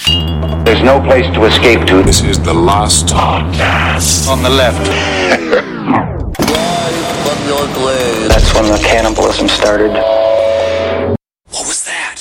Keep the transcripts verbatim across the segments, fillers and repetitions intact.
There's no place to escape to. This is the last podcast. On the left. From your grave. That's when the cannibalism started. What was that?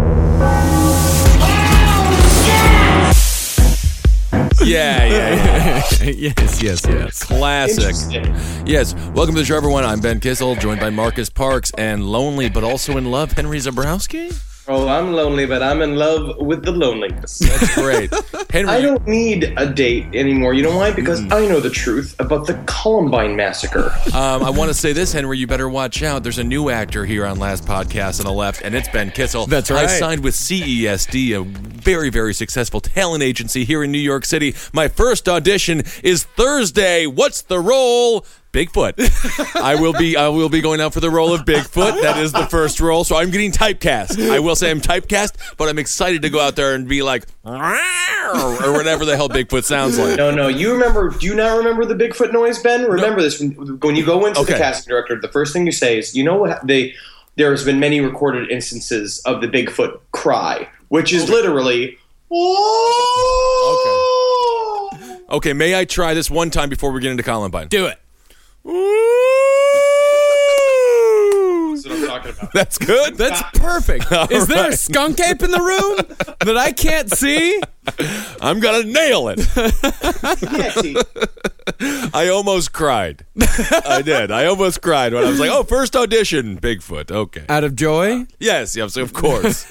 Yeah, yeah, yeah. yes, yes, yes. Classic. Yes. Welcome to the show, everyone. I'm Ben Kissel, joined by Marcus Parks, and lonely but also in love, Henry Zabrowski. Oh, I'm lonely, but I'm in love with the loneliness. That's great. Henry, I don't need a date anymore. You know why? Because mm. I know the truth about the Columbine massacre. Um, I want to say this, Henry. You better watch out. There's a new actor here on Last Podcast on the left, and it's Ben Kissel. That's right. I signed with C E S D, a very, very successful talent agency here in New York City. My first audition is Thursday. What's the role? Bigfoot. I will be I will be going out for the role of Bigfoot. That is the first role. So I'm getting typecast. I will say I'm typecast, but I'm excited to go out there and be like, or whatever the hell Bigfoot sounds like. No, no. You remember, do you not remember the Bigfoot noise, Ben? Remember no. this. When, when you go into okay. the casting director, the first thing you say is, you know what? They, there's been many recorded instances of the Bigfoot cry, which is literally, oh. Okay. Okay, may I try this one time before we get into Columbine? Do it. That's what I'm talking about. That's good. That's perfect. All Is there right. a skunk ape in the room that I can't see? I'm gonna nail it. Yes, I almost cried. I did. I almost cried when I was like, "Oh, first audition, Bigfoot." Okay. Out of joy? Yes. Yes. Of course.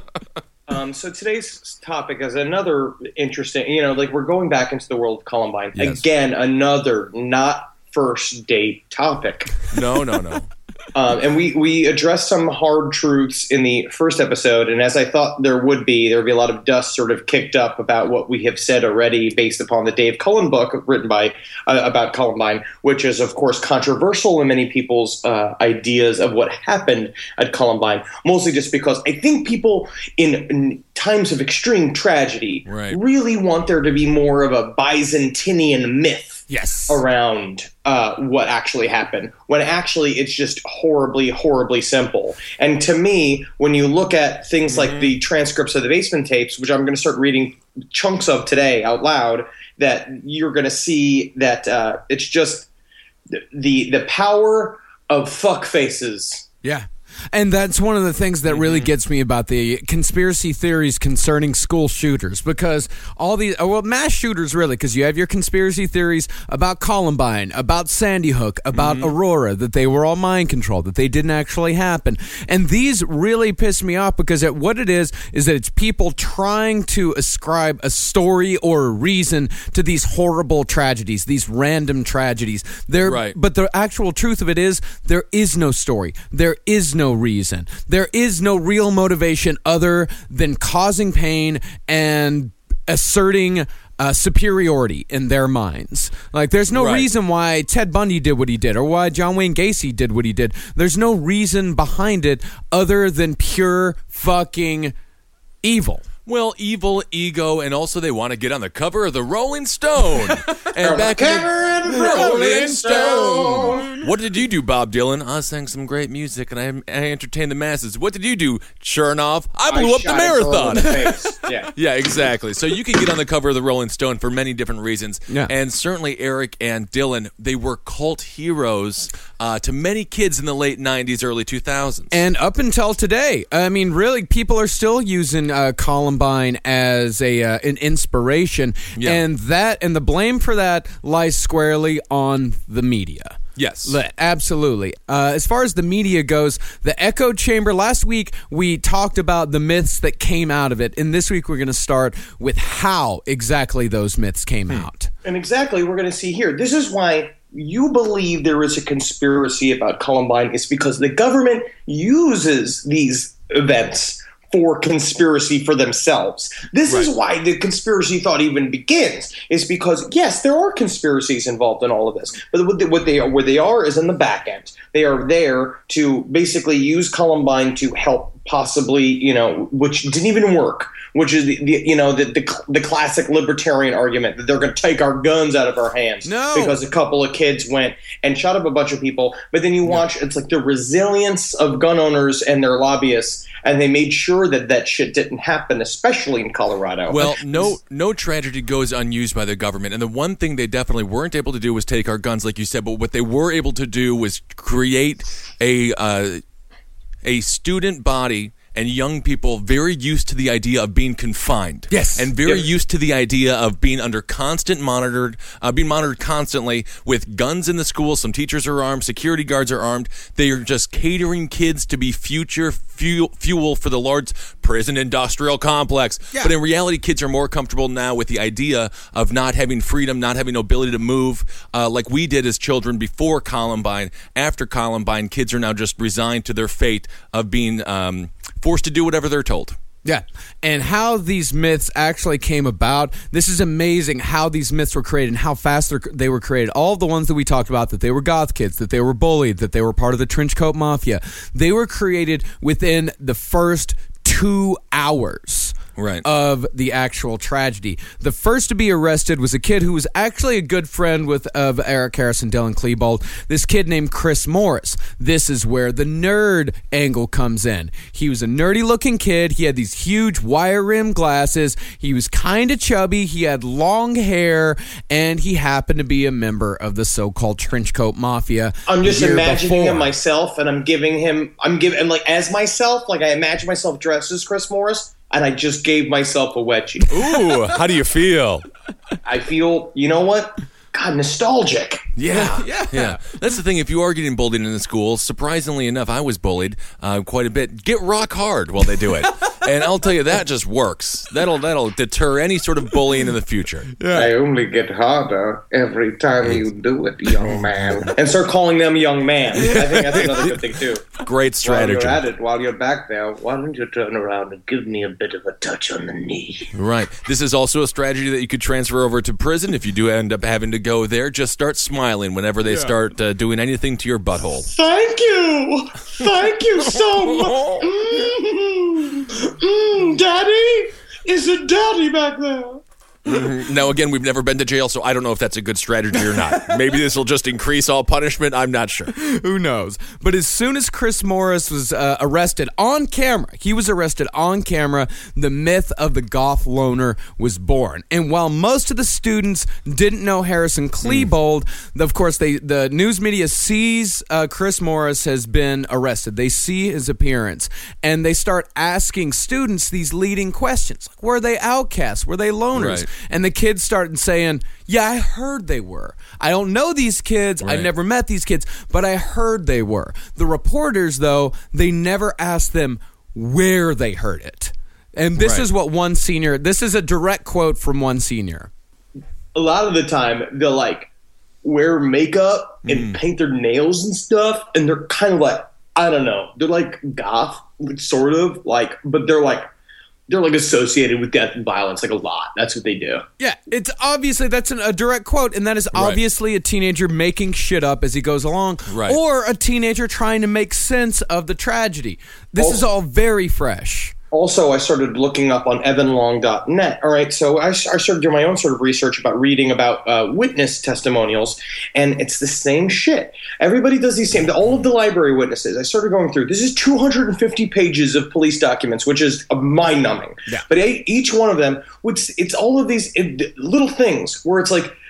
Um, so today's topic is another interesting. You know, like we're going back into the world of Columbine yes. again. Another not first date topic. No, no, no. Um, and we, we addressed some hard truths in the first episode, and as I thought there would be, there would be a lot of dust sort of kicked up about what we have said already based upon the Dave Cullen book written by uh, about Columbine, which is, of course, controversial in many people's uh, ideas of what happened at Columbine, mostly just because I think people in, in times of extreme tragedy right. really want there to be more of a Byzantinian myth yes. around uh, what actually happened, when actually it's just horribly, horribly simple. And to me, when you look at things mm-hmm. like the transcripts of the basement tapes, which I'm going to start reading chunks of today out loud, that you're going to see that uh, it's just the the power of fuck faces. Yeah. And that's one of the things that really gets me about the conspiracy theories concerning school shooters, because all these, well, mass shooters really, because you have your conspiracy theories about Columbine, about Sandy Hook, about mm-hmm. Aurora, that they were all mind controlled, that they didn't actually happen. And these really piss me off because it, what it is, is that it's people trying to ascribe a story or a reason to these horrible tragedies, these random tragedies. They're, right. But the actual truth of it is, there is no story. There is no reason. There is no real motivation other than causing pain and asserting uh, superiority in their minds. Like, there's no right. reason why Ted Bundy did what he did or why John Wayne Gacy did what he did. There's no reason behind it other than pure fucking evil. Well, evil, ego, and also they want to get on the cover of the Rolling Stone. And back cover of the Rolling Stone. What did you do, Bob Dylan? I sang some great music and I, I entertained the masses. What did you do, Chernoff? I blew I up the marathon. The face. Yeah. Yeah, exactly. So you can get on the cover of the Rolling Stone for many different reasons. Yeah. And certainly Eric and Dylan, they were cult heroes uh, to many kids in the late nineties, early two thousands. And up until today, I mean, really, people are still using uh, Columbine as a uh, an inspiration, yeah. and that and the blame for that lies squarely on the media. Yes. Absolutely. Uh, as far as the media goes, the echo chamber, last week we talked about the myths that came out of it, and this week we're going to start with how exactly those myths came hmm. out. And exactly we're going to see here. This is why you believe there is a conspiracy about Columbine. It's because the government uses these events for conspiracy for themselves. This right. is why the conspiracy thought even begins, is because, yes, there are conspiracies involved in all of this, but what they, what they are, where they are is in the back end. They are there to basically use Columbine to help possibly, you know, which didn't even work, which is, the, the you know, the, the the classic libertarian argument that they're going to take our guns out of our hands No. because a couple of kids went and shot up a bunch of people. But then you watch, no. It's like the resilience of gun owners and their lobbyists, and they made sure that that shit didn't happen, especially in Colorado. Well, no no tragedy goes unused by the government, and the one thing they definitely weren't able to do was take our guns, like you said, but what they were able to do was create a uh, a student body and young people very used to the idea of being confined. Yes. And very Yeah. used to the idea of being under constant monitored, uh, being monitored constantly with guns in the school. Some teachers are armed, security guards are armed. They are just catering kids to be future fuel, fuel for the large prison industrial complex. Yeah. But in reality, kids are more comfortable now with the idea of not having freedom, not having no ability to move, uh, like we did as children before Columbine. After Columbine, kids are now just resigned to their fate of being um, forced to do whatever they're told. Yeah. And how these myths actually came about. This is amazing how these myths were created and how fast they're- they were created. All of the ones that we talked about, that they were goth kids, that they were bullied, that they were part of the trench coat mafia, they were created within the first two hours. Right. Of the actual tragedy. The first to be arrested was a kid who was actually a good friend with of Eric Harris and Dylan Klebold. This kid named Chris Morris. This is where the nerd angle comes in. He was a nerdy looking kid. He had these huge wire rim glasses. He was kind of chubby. He had long hair, and he happened to be a member of the so-called Trenchcoat Mafia. I'm just the year imagining before. him myself, and I'm giving him, I'm giving, and like as myself, like I imagine myself dressed as Chris Morris, and I just gave myself a wedgie. Ooh, how do you feel? I feel, you know what? God, nostalgic. Yeah, Yeah. yeah. That's the thing. If you are getting bullied in the school, surprisingly enough, I was bullied uh, quite a bit. Get rock hard while they do it, and I'll tell you that just works. That'll that'll deter any sort of bullying in the future. I only get harder every time you do it, young man. And start calling them young man. I think that's another good thing too. Great strategy. While you're at it, while you're back there, why don't you turn around and give me a bit of a touch on the knee? Right. This is also a strategy that you could transfer over to prison. If you do end up having to go there, just start smiling whenever they start uh, doing anything to your butthole. Thank you! Thank you so much! Mm, mm, Daddy? Is it Daddy back there? Now, again, we've never been to jail, so I don't know if that's a good strategy or not. Maybe this will just increase all punishment. I'm not sure. Who knows? But as soon as Chris Morris was uh, arrested on camera, he was arrested on camera, the myth of the goth loner was born. And while most of the students didn't know Harrison Klebold, mm. of course, they the news media sees uh, Chris Morris has been arrested. They see his appearance, and they start asking students these leading questions. Like, were they outcasts? Were they loners? Right. And the kids started saying, yeah, I heard they were. I don't know these kids. Right. I never met these kids, but I heard they were. The reporters, though, they never asked them where they heard it. And this Right. is what one senior, this is a direct quote from one senior. A lot of the time, they'll like wear makeup and paint their nails and stuff, and they're kind of like, I don't know, they're like goth, sort of, like, but they're like, they're like associated with death and violence, like a lot. That's what they do. Yeah, it's obviously, that's an, a direct quote, and that is obviously a teenager making shit up as he goes along, Right. or a teenager trying to make sense of the tragedy. This Oh. is all very fresh. Also, I started looking up on evan long dot net. All right, so I, I started doing my own sort of research about reading about uh, witness testimonials, and it's the same shit. Everybody does these same, all of the library witnesses. I started going through. This is two hundred fifty pages of police documents, which is mind-numbing. Yeah. But each one of them, it's, it's all of these it, little things where it's like,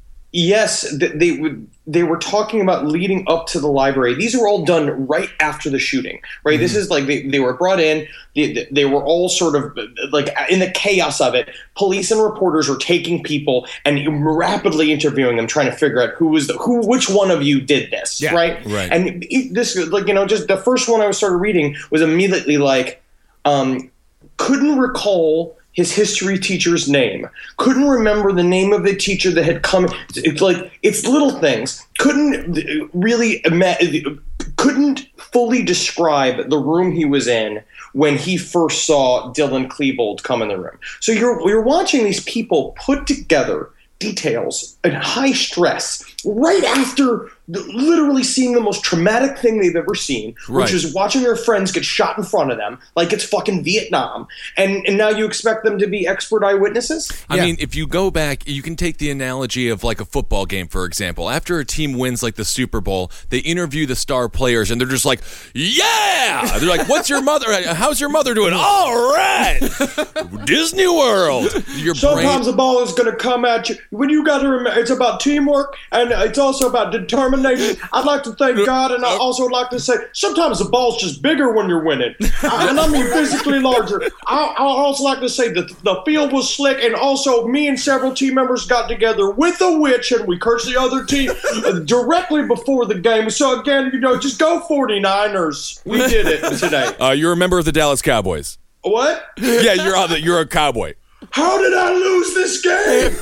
yes, they would. They were talking about leading up to the library. These were all done right after the shooting, right? Mm-hmm. This is like they, they were brought in. They, they were all sort of like in the chaos of it. Police and reporters were taking people and rapidly interviewing them, trying to figure out who was the who, which one of you did this, Yeah, right? right. And this, like you know, just the first one I started reading was immediately like, um, couldn't recall his history teacher's name. Couldn't remember the name of the teacher that had come. It's like, it's little things. Couldn't really, couldn't fully describe the room he was in when he first saw Dylan Klebold come in the room. So you're, you're watching these people put together details and high stress right after the, literally seeing the most traumatic thing they've ever seen, Right. which is watching their friends get shot in front of them like it's fucking Vietnam. And, and now you expect them to be expert eyewitnesses? I Yeah. mean, if you go back, you can take the analogy of like a football game, for example. After a team wins like the Super Bowl, they interview the star players and they're just like, yeah! They're like, what's your mother? How's your mother doing? All right! Disney World! Your Sometimes brain. the ball is going to come at you. When you got to remember, it's about teamwork and it's also about determination. I'd like to thank God, and I also like to say sometimes the ball's just bigger when you're winning, I, and I mean physically larger. I, I also like to say that the field was slick, and also me and several team members got together with a witch, and we cursed the other team directly before the game. So again, you know, just go forty-niners. We did it today. Uh, you're a member of the Dallas Cowboys. What? Yeah, you're on the, you're a Cowboy. How did I lose this game?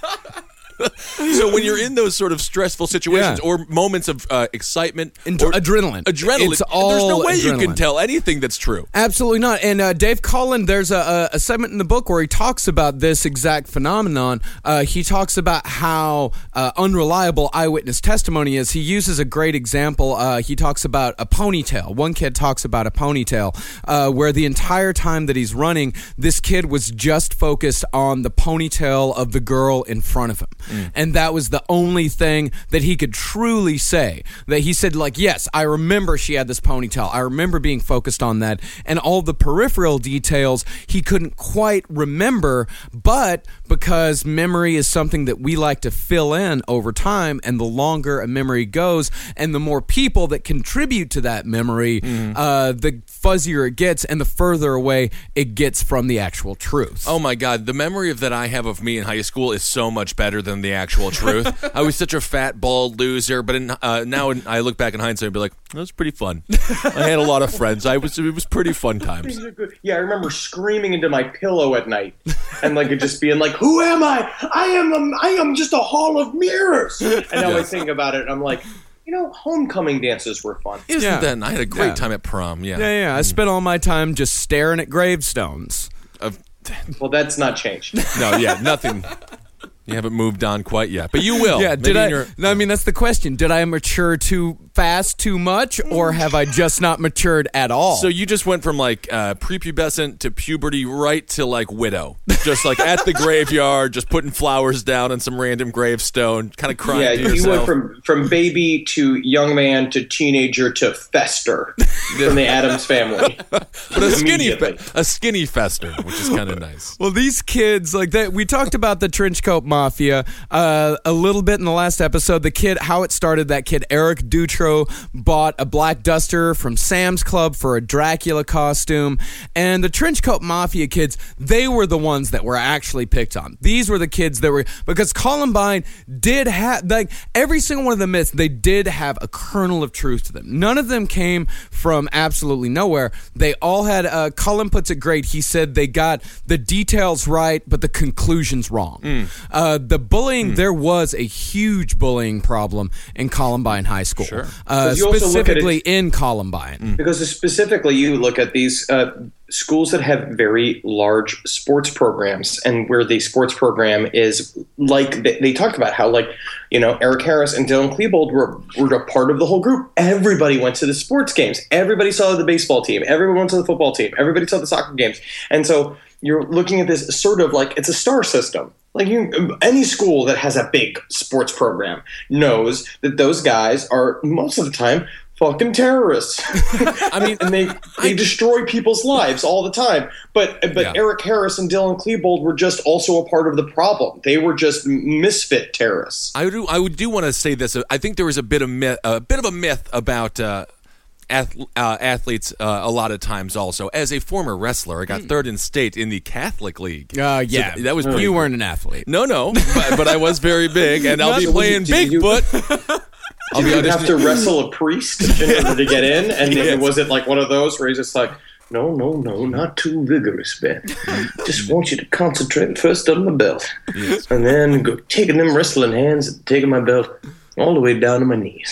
So when you're in those sort of stressful situations Yeah. or moments of uh, excitement, And or adrenaline. adrenaline, It's there's no all way you can adrenaline. tell anything that's true. Absolutely not. And uh, Dave Cullen, there's a, a, a segment in the book where he talks about this exact phenomenon. Uh, he talks about how uh, unreliable eyewitness testimony is. He uses a great example. Uh, he talks about a ponytail. One kid talks about a ponytail uh, where the entire time that he's running, this kid was just focused on the ponytail of the girl in front of him. Mm. And that was the only thing that he could truly say. That he said, like, yes, I remember she had this ponytail. I remember being focused on that. And all the peripheral details he couldn't quite remember, but because memory is something that we like to fill in over time, and the longer a memory goes, and the more people that contribute to that memory, mm. uh, the fuzzier it gets, and the further away it gets from the actual truth. Oh my God, the memory of that I have of me in high school is so much better than the actual truth. I was such a fat, bald loser, but in, uh, now in, I look back in hindsight and be like, that was pretty fun. I had a lot of friends. I was It was pretty fun times. Yeah, I remember screaming into my pillow at night and like it just being like, who am I? I am a, I am just a hall of mirrors. And now I think about it, I'm like, you know, homecoming dances were fun. Isn't Yeah. that? I had a great Yeah. time at prom. Yeah. Yeah, yeah. I spent all my time just staring at gravestones. Of- Well, that's not changed. no, yeah, nothing. You haven't moved on quite yet, but you will. Yeah, Maybe did I? in your- No, I mean, that's the question. Did I mature too fast, too much, or have I just not matured at all? So you just went from like uh, prepubescent to puberty right to like widow, just like at the graveyard, just putting flowers down on some random gravestone, kind of crying Yeah, to you yourself. went from, from baby to young man to teenager to fester from the Addams Family. but a skinny, Immediately. fe- a skinny fester, which is kind of nice. Well, these kids, like that, we talked about the trench coat mafia uh, a little bit in the last episode. The kid, how it started, that kid, Eric Dutro, bought a black duster from Sam's Club for a Dracula costume. And the trench coat mafia kids, they were the ones that were actually picked on. These were the kids that were, because Columbine did have, like, every single one of the myths, they did have a kernel of truth to them. None of them came from absolutely nowhere. They all had, uh, Cullen puts it great. He said they got the details right, but the conclusions wrong. Mm. Uh, the bullying, mm. there was a huge bullying problem in Columbine High School. Sure. Uh, you also look at specifically it- in Columbine. Mm. Because specifically you look at these uh, schools that have very large sports programs, and where the sports program is like, they, they talk about how, like, you know, Eric Harris and Dylan Klebold were, were a part of the whole group. Everybody went to the sports games. Everybody saw the baseball team. Everyone went to the football team. Everybody saw the soccer games. And so you're looking at this sort of like, it's a star system. Like, you, any school that has a big sports program knows that those guys are, most of the time, fucking terrorists. I mean, and they they destroy people's lives all the time. But but Yeah. Eric Harris and Dylan Klebold were just also a part of the problem. They were just misfit terrorists. I do. I would do want to say this. I think there was a bit of myth, a bit of a myth about uh, ath- uh, athletes. Uh, a lot of times, also as a former wrestler, I got third in state in the Catholic League. Uh, yeah, So that was pretty you cool. weren't an athlete. No, no, but, but I was very big, and I'll be So playing did you- Bigfoot. I'll Did be you have to auditioning. wrestle a priest in order to get in? And Yes. was it like one of those where he's just like, no, no, no, not too vigorous, Ben. Just want you to concentrate first on my belt. Yes. And then go taking them wrestling hands and taking my belt all the way down to my knees.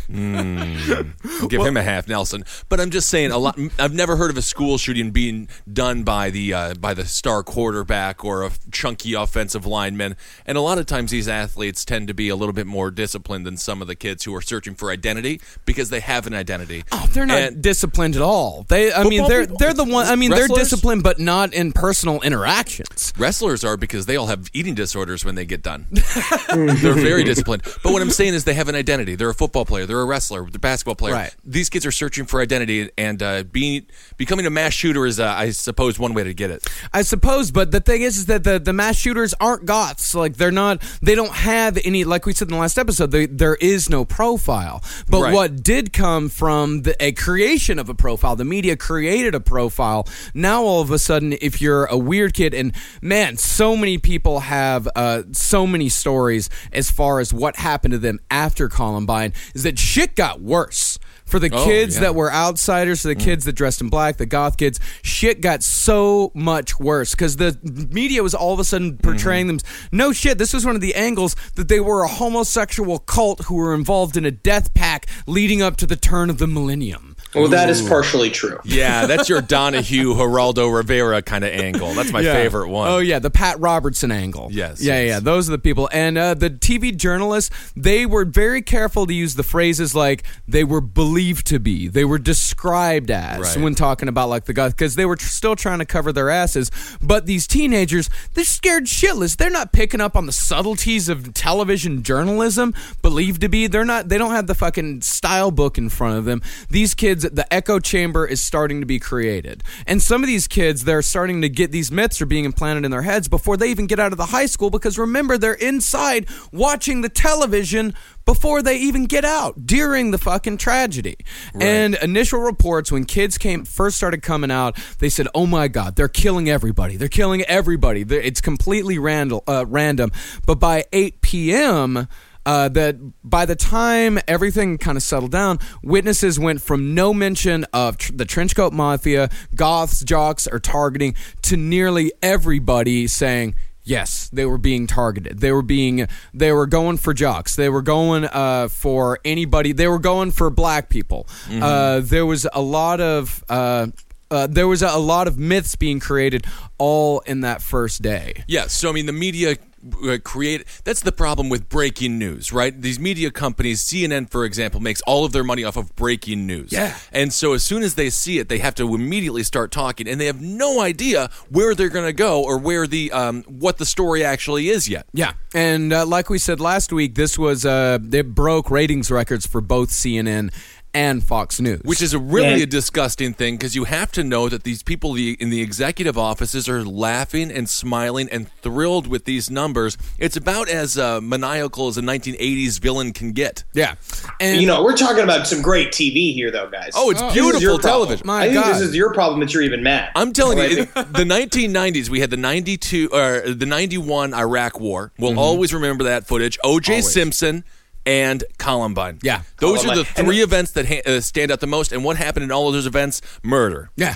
Mm. I'll give him a half Nelson. But I'm just saying, a lot. I've never heard of a school shooting being done by the uh, by the star quarterback or a chunky offensive lineman. And a lot of times, these athletes tend to be a little bit more disciplined than some of the kids who are searching for identity because they have an identity. Oh, they're not And disciplined at all. They, I mean, they're people? they're the one. I mean, Wrestlers? they're disciplined, but not in personal interactions. Wrestlers are because they all have eating disorders when they get done. They're very disciplined. But what I'm saying is they have an identity. They're a football player. They're a wrestler. They're a basketball player. Right. These kids are searching for identity, and uh, being becoming a mass shooter is, uh, I suppose, one way to get it. I suppose, but the thing is, is that the, the mass shooters aren't goths. Like, they're not, they don't have any, like we said in the last episode, they, there is no profile. But Right. what did come from the, a creation of a profile, the media created a profile. Now, all of a sudden, if you're a weird kid, and man, so many people have uh, so many stories as far as what happened to them after Columbine, is that shit got worse. For the Oh, kids yeah. that were outsiders, for the kids that dressed in black, the goth kids, shit got so much worse because the media was all of a sudden portraying them. No shit, this was one of the angles that they were a homosexual cult who were involved in a death pact leading up to the turn of the millennium. Well, that is partially true. Yeah, that's your Donahue, Geraldo Rivera kind of angle. That's my Yeah. favorite one. Oh yeah, the Pat Robertson angle. Yes, Yeah, yes. yeah. Those are the people. And uh, the T V journalists, they were very careful to use the phrases like they were believed to be, they were described as Right. when talking about like the goth, because they were tr- still trying to cover their asses. But these teenagers, they're scared shitless. They're not picking up on the subtleties of television journalism. Believed to be, they're not. They don't have the fucking style book in front of them. These kids, the echo chamber is starting to be created. And some of these kids, they're starting to get these myths are being implanted in their heads before they even get out of the high school, because remember, they're inside watching the television before they even get out during the fucking tragedy. And initial reports when kids came first started coming out, they said, oh my God, they're killing everybody. They're killing everybody. They're, it's completely random, uh, random. But by eight p.m., Uh, that by the time everything kind of settled down, witnesses went from no mention of tr- the Trenchcoat Mafia, goths, jocks are targeting, to nearly everybody saying, yes, they were being targeted. They were being, they were going for jocks. They were going uh, for anybody. They were going for black people. Mm-hmm. Uh, there was a lot of... Uh, Uh, there was a, a lot of myths being created all in that first day. Yeah, so I mean, the media uh, create. That's the problem with breaking news, right? These media companies, C N N, for example, makes all of their money off of breaking news. Yeah. And so as soon as they see it, they have to immediately start talking, and they have no idea where they're going to go or where the um, what the story actually is yet. Yeah, and uh, like we said last week, this was uh, it broke ratings records for both C N N and Fox News, Which is a really Yeah. a disgusting thing, because you have to know that these people the- in the executive offices are laughing and smiling and thrilled with these numbers. It's about as uh, maniacal as a nineteen eighties villain can get. yeah, and You know, we're talking about some great T V here, though, guys. Oh, it's This is your beautiful problem. television. My I think God. this is your problem that you're even mad. I'm telling Right? you, it- the nineteen nineties, we had the ninety-two or the ninety-one Iraq War. We'll always remember that footage. O J Always. Simpson and Columbine. Yeah. Those are Columbine. the three events that ha- uh, stand out the most. And what happened in all of those events? Murder. yeah,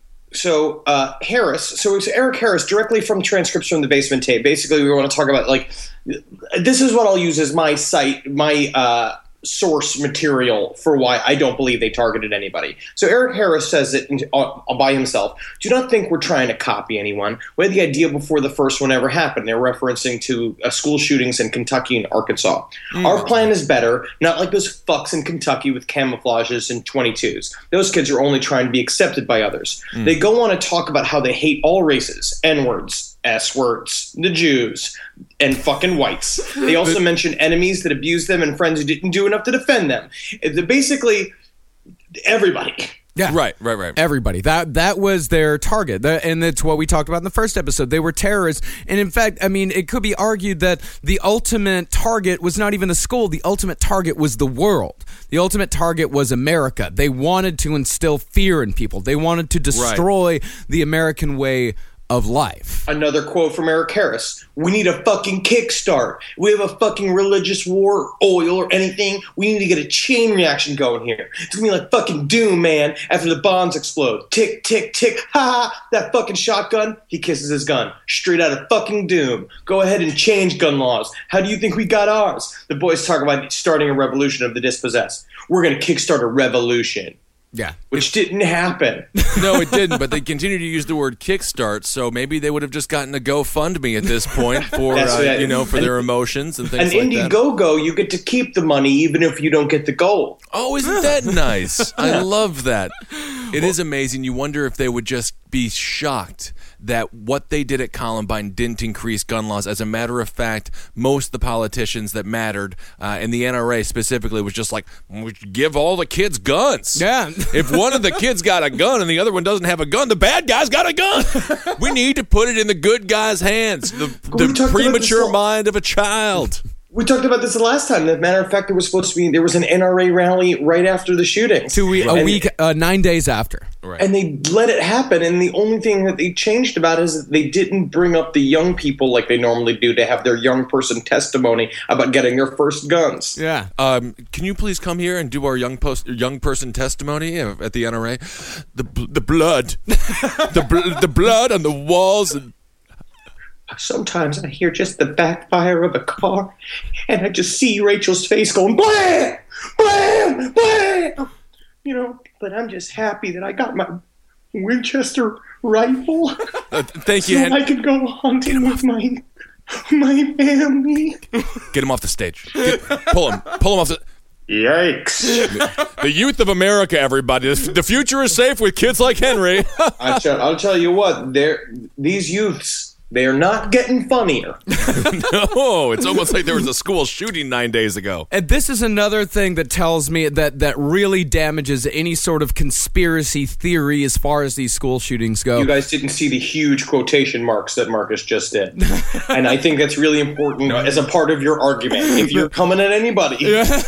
So uh, Harris, so it's Eric Harris, directly from transcripts from the basement tape. Basically, we want to talk about, like, this is what I'll use as my site, my uh, source material for why I don't believe they targeted anybody. So Eric Harris says it uh, by himself. Do not think we're trying to copy anyone. We had the idea before the first one ever happened. They're referencing to uh, school shootings in Kentucky and Arkansas. Our plan is better, not like those fucks in Kentucky with camouflages and twenty-twos. Those kids are only trying to be accepted by others. They go on to talk about how they hate all races, N-words, S-words, the Jews, and fucking whites. They also mention enemies that abuse them and friends who didn't do enough to defend them. It- basically, everybody. yeah, Right, right, right. Everybody. That that was their target. That, and that's what we talked about in the first episode. They were terrorists. And in fact, I mean, it could be argued that the ultimate target was not even the school. The ultimate target was the world. The ultimate target was America. They wanted to instill fear in people. They wanted to destroy the American way of life. Another quote from Eric Harris. We need a fucking kickstart. We have a fucking religious war, oil, or anything. We need to get a chain reaction going here. It's gonna be like fucking Doom, man, after the bombs explode. Tick, tick, tick. Ha ha. That fucking shotgun. He kisses his gun. Straight out of fucking Doom. Go ahead and change gun laws. How do you think we got ours? The boys talk about starting a revolution of the dispossessed. We're gonna kickstart a revolution. Yeah. Which didn't happen. No, it didn't, but they continue to use the word kickstart, so maybe they would have just gotten a GoFundMe at this point for, That's uh, right. you know, for An- their emotions and An things like that. Indiegogo, you get to keep the money even if you don't get the gold. Oh, isn't that nice? I love that. It is amazing. You wonder if they would just be shocked that what they did at Columbine didn't increase gun laws. As a matter of fact, most of the politicians that mattered, uh, and the N R A specifically, was just like, we should give all the kids guns. Yeah. If one of the kids got a gun and the other one doesn't have a gun, the bad guy's got a gun. We need to put it in the good guy's hands, the, We the talked about premature this- mind of a child. We talked about this the last time. As a matter of fact, there was supposed to be there was an N R A rally right after the shooting. Two we- a And- week, uh, nine days after. Right. And they let it happen. And the only thing that they changed about it is that they didn't bring up the young people like they normally do to have their young person testimony about getting their first guns. Yeah. Um, can you please come here and do our young post, young person testimony at the N R A? The bl- the blood, the bl- the blood on the walls. And Sometimes I hear just the backfire of a car, and I just see Rachel's face going blam, blam, blam. You know, but I'm just happy that I got my Winchester rifle, uh, thank so you. I Hen- could go hunting with my my family. Get him off the stage. Get, pull him. Pull him off the. Yikes! The youth of America, everybody. The the future is safe with kids like Henry. I tell, I'll tell you what, they're, these youths, they are not getting funnier. No, it's almost like there was a school shooting nine days ago. And this is another thing that tells me that that really damages any sort of conspiracy theory as far as these school shootings go. You guys didn't see the huge quotation marks that Marcus just did. And I think that's really important as a part of your argument. If you're coming at anybody,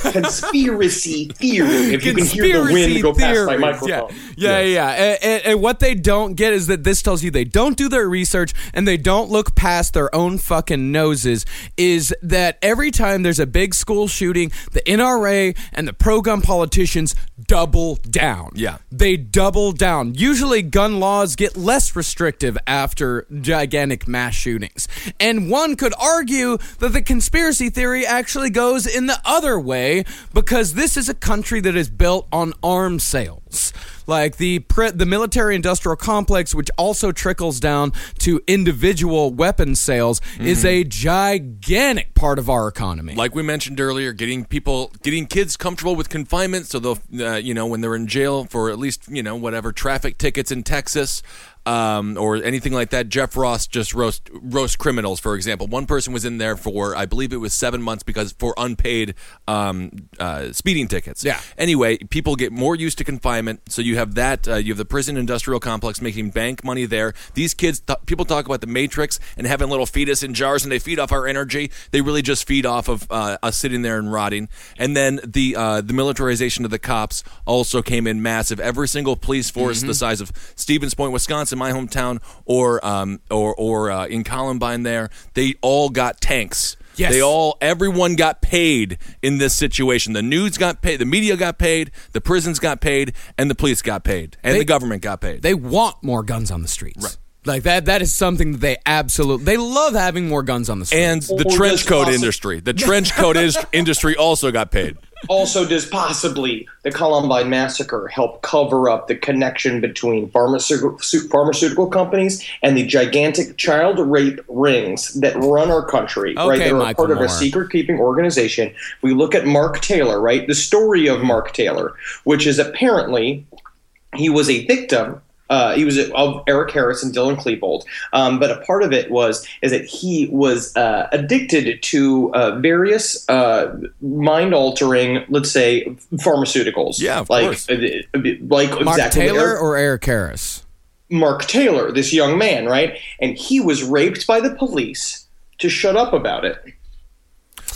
conspiracy theory. If you can hear the wind go past my microphone. Yeah, yeah, yes. yeah. And, and, and what they don't get is that this tells you they don't do their research and they don't look past their own fucking noses, is that every time there's a big school shooting, the N R A and the pro-gun politicians double down. Yeah. They double down. Usually gun laws get less restrictive after gigantic mass shootings. And one could argue that the conspiracy theory actually goes in the other way because this is a country that is built on arms sales. Like the pre- the military-industrial complex, which also trickles down to individual weapon sales, mm-hmm. is a gigantic part of our economy. Like we mentioned earlier, getting people, getting kids comfortable with confinement, so they'll, uh, you know, when they're in jail for at least, you know, whatever traffic tickets in Texas. Um, or anything like that. Jeff Ross just roast roast criminals, for example. One person was in there for, I believe it was seven months because for unpaid um, uh, speeding tickets. Yeah. Anyway, people get more used to confinement, so you have that. Uh, you have the prison industrial complex making bank money there. These kids, th- people talk about the Matrix and having little fetus in jars, and they feed off our energy. They really just feed off of uh, us sitting there and rotting. And then the uh, the militarization of the cops also came in massive. Every single police force mm-hmm. the size of Stevens Point, Wisconsin, my hometown, or um, or or uh, in Columbine, there they all got tanks. Yes. They all, everyone got paid in this situation. The news got paid, the media got paid, the prisons got paid, and the police got paid, and they, the government got paid. They want more guns on the streets. Right. Like that that is something that they absolutely, they love having more guns on the streets. And the Or trench just coat possi- industry. The trench coat is- industry also got paid. Also, does possibly the Columbine massacre help cover up the connection between pharmaceutical, pharmaceutical companies and the gigantic child rape rings that run our country, Okay, right? That are Michael part of Moore. a secret-keeping organization. We look at Mark Taylor, right? The story of Mark Taylor, which is apparently he was a victim. Uh, he was of Eric Harris and Dylan Klebold, um, but a part of it was is that he was uh, addicted to uh, various uh, mind-altering, let's say, pharmaceuticals. Yeah, of like, course. uh, like Mark exactly what Taylor Eric- or Eric Harris? Mark Taylor, this young man, right? And he was raped by the police to shut up about it.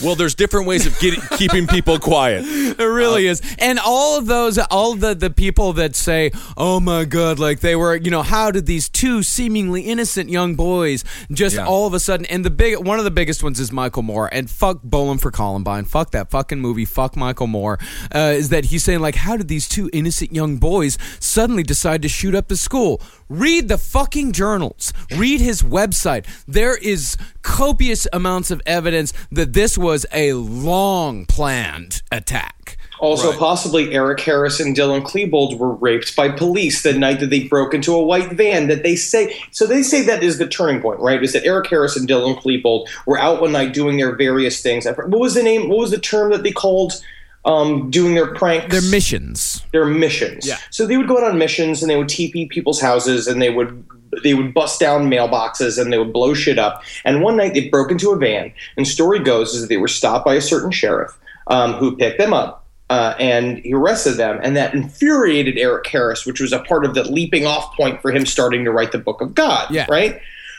Well, there's different ways of getting, keeping people quiet. It really uh, is. And all of those, all the, the people that say, oh my God, like they were, you know, how did these two seemingly innocent young boys just Yeah. all of a sudden, and the big, one of the biggest ones is Michael Moore, and fuck Bowling for Columbine, fuck that fucking movie, fuck Michael Moore, uh, is that he's saying like, how did these two innocent young boys suddenly decide to shoot up the school? Read the fucking journals. Read his website. There is copious amounts of evidence that this was a long planned attack. Also, Right. possibly Eric Harris and Dylan Klebold were raped by police the night that they broke into a white van. That they say, so they say that is the turning point, right? Is that Eric Harris and Dylan Klebold were out one night doing their various things. What was the name? What was the term that they called um, doing their pranks? Their missions. Their missions. Yeah. So they would go out on missions and they would T P people's houses and they would they would bust down mailboxes and they would blow shit up. And one night they broke into a van. And story goes is that they were stopped by a certain sheriff um, who picked them up. Uh, and he arrested them, and that infuriated Eric Harris, which was a part of the leaping off point for him starting to write the Book of God, Yeah. right?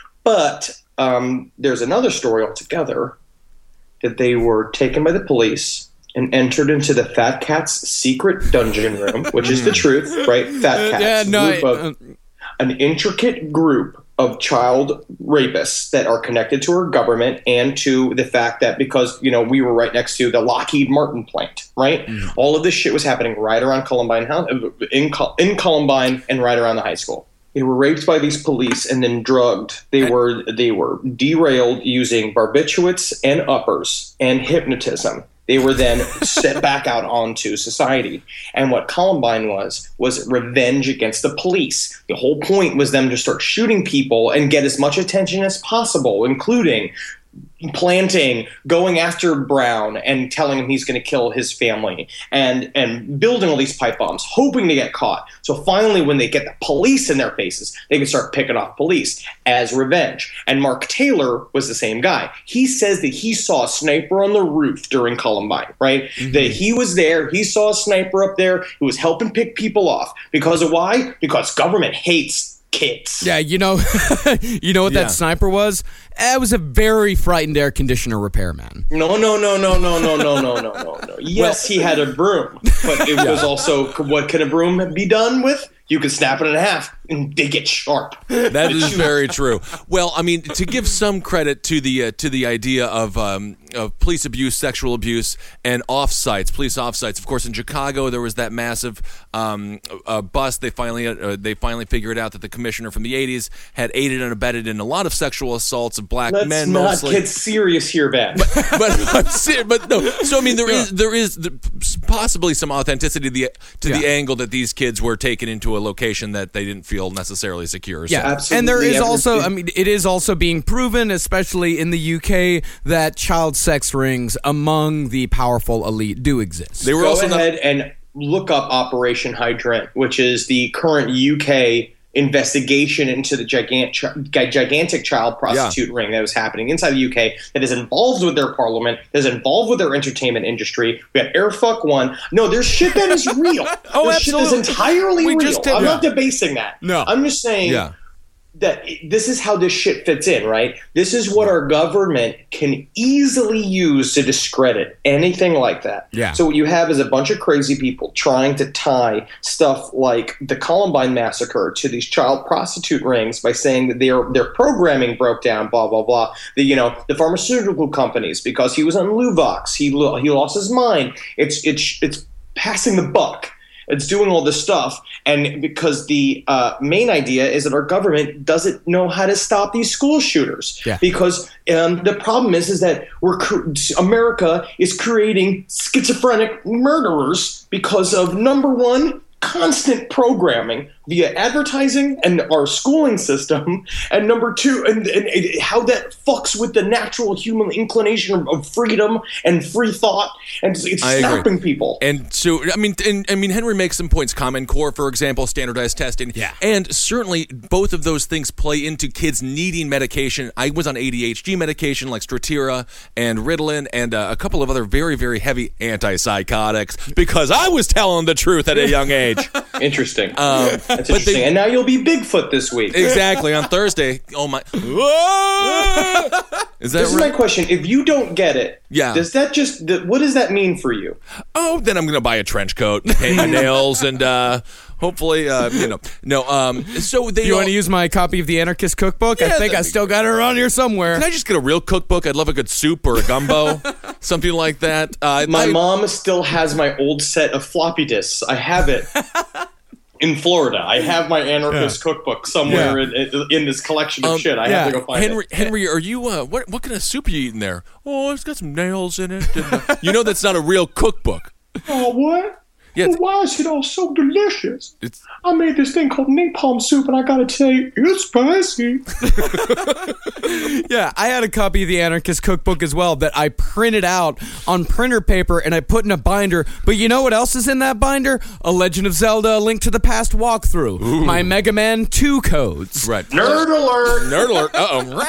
But um, there's another story altogether that they were taken by the police and entered into the Fat Cat's secret dungeon room, which is the truth, right? Fat Cats, yeah, no, group of, uh, an intricate group of child rapists that are connected to our government and to the fact that because, you know, we were right next to the Lockheed Martin plant, right? Mm. All of this shit was happening right around Columbine, in, in Columbine and right around the high school. They were raped by these police and then drugged. They were they were derailed using barbiturates and uppers and hypnotism. They were then set back out onto society. And what Columbine was, was revenge against the police. The whole point was them to start shooting people and get as much attention as possible, including planting, going after Brown and telling him he's going to kill his family and, and building all these pipe bombs, hoping to get caught. So finally, when they get the police in their faces, they can start picking off police as revenge. And Mark Taylor was the same guy. He says that he saw a sniper on the roof during Columbine, right? Mm-hmm. That he was there. He saw a sniper up there who was helping pick people off. Because of why? Because government hates kids. Yeah, you know, you know what Yeah. that sniper was? It was a very frightened air conditioner repairman. No, no, no, no, no, no, no, no, no, no, no. Yes, he had a broom, but it was also what can a broom be done with? You can snap it in half and they get sharp. That is very true. Well, I mean, to give some credit to the uh, to the idea of um, of police abuse, sexual abuse, and offsites, police offsites. Of course, in Chicago, there was that massive um, uh, bust. They finally uh, they finally figured out that the commissioner from the eighties had aided and abetted in a lot of sexual assaults of black Let's men. not mostly. get serious here, Ben. but I'm serious, but no. So I mean, there is there is possibly some authenticity to the to the Yeah. angle that these kids were taken into a location that they didn't feel necessarily secure. So. Yeah, Absolutely. and there is Every- also, I mean, it is also being proven, especially in the U K, that child sex rings among the powerful elite do exist. They were Go also not- ahead and look up Operation Hydrant, which is the current U K investigation into the gigantic, gigantic child prostitute yeah. ring that was happening inside the U K that is involved with their parliament, that is involved with their entertainment industry. We got Airfuck One. No, there's shit that is real. Oh, there's absolutely. shit that's entirely We real. just did- I'm yeah. not debasing that. No. I'm just saying Yeah. that this is how this shit fits in, right? This is what our government can easily use to discredit anything like that. Yeah. So what you have is a bunch of crazy people trying to tie stuff like the Columbine massacre to these child prostitute rings by saying that their their programming broke down, blah blah blah. The you know the pharmaceutical companies because he was on Luvox, he lo- he lost his mind. It's it's it's passing the buck. It's doing all this stuff, and because the uh, main idea is that our government doesn't know how to stop these school shooters. Yeah. Because um, the problem is, is that we're cr- America is creating schizophrenic murderers because of number one, constant programming via advertising and our schooling system, and number two, and, and, and how that fucks with the natural human inclination of freedom and free thought, and it's, it's I snapping agree. people. And so, I mean, and, I mean, Henry makes some points. Common Core, for example, standardized testing. Yeah. And certainly, both of those things play into kids needing medication. I was on A D H D medication like Strattera and Ritalin and uh, a couple of other very, very heavy antipsychotics because I was telling the truth at a young age. Interesting. Um, That's but interesting. they- and now you'll be Bigfoot this week. Exactly on Thursday. Oh my! Is that This is right? my question. If you don't get it, Yeah. does that just th- what does that mean for you? Oh, then I'm going to buy a trench coat, paint my nails, and uh, hopefully, uh, you know, no. Um, so they. Do you all- want to use my copy of the Anarchist Cookbook? I Yeah, think I that'd be still got it around here somewhere. Can I just get a real cookbook? I'd love a good soup or a gumbo, something like that. Uh, My I- mom still has my old set of floppy disks. I have it in Florida. I have my Anarchist Cookbook somewhere Yeah. in, in, in this collection of Um, shit. I yeah. have to go find Henry, it. Henry, are you? Uh, what what kind of soup are you eating there? Oh, it's got some nails in it. And, uh, you know that's not a real cookbook. Oh, what? Yeah, Well, why is it all so delicious? It's I made this thing called napalm soup, and I gotta tell you, it's spicy. Yeah, I had a copy of the Anarchist Cookbook as well that I printed out on printer paper and I put in a binder. But you know what else is in that binder? A Legend of Zelda: A Link to the Past walkthrough. My Mega Man two codes. right. Nerd alert! Nerd alert! Uh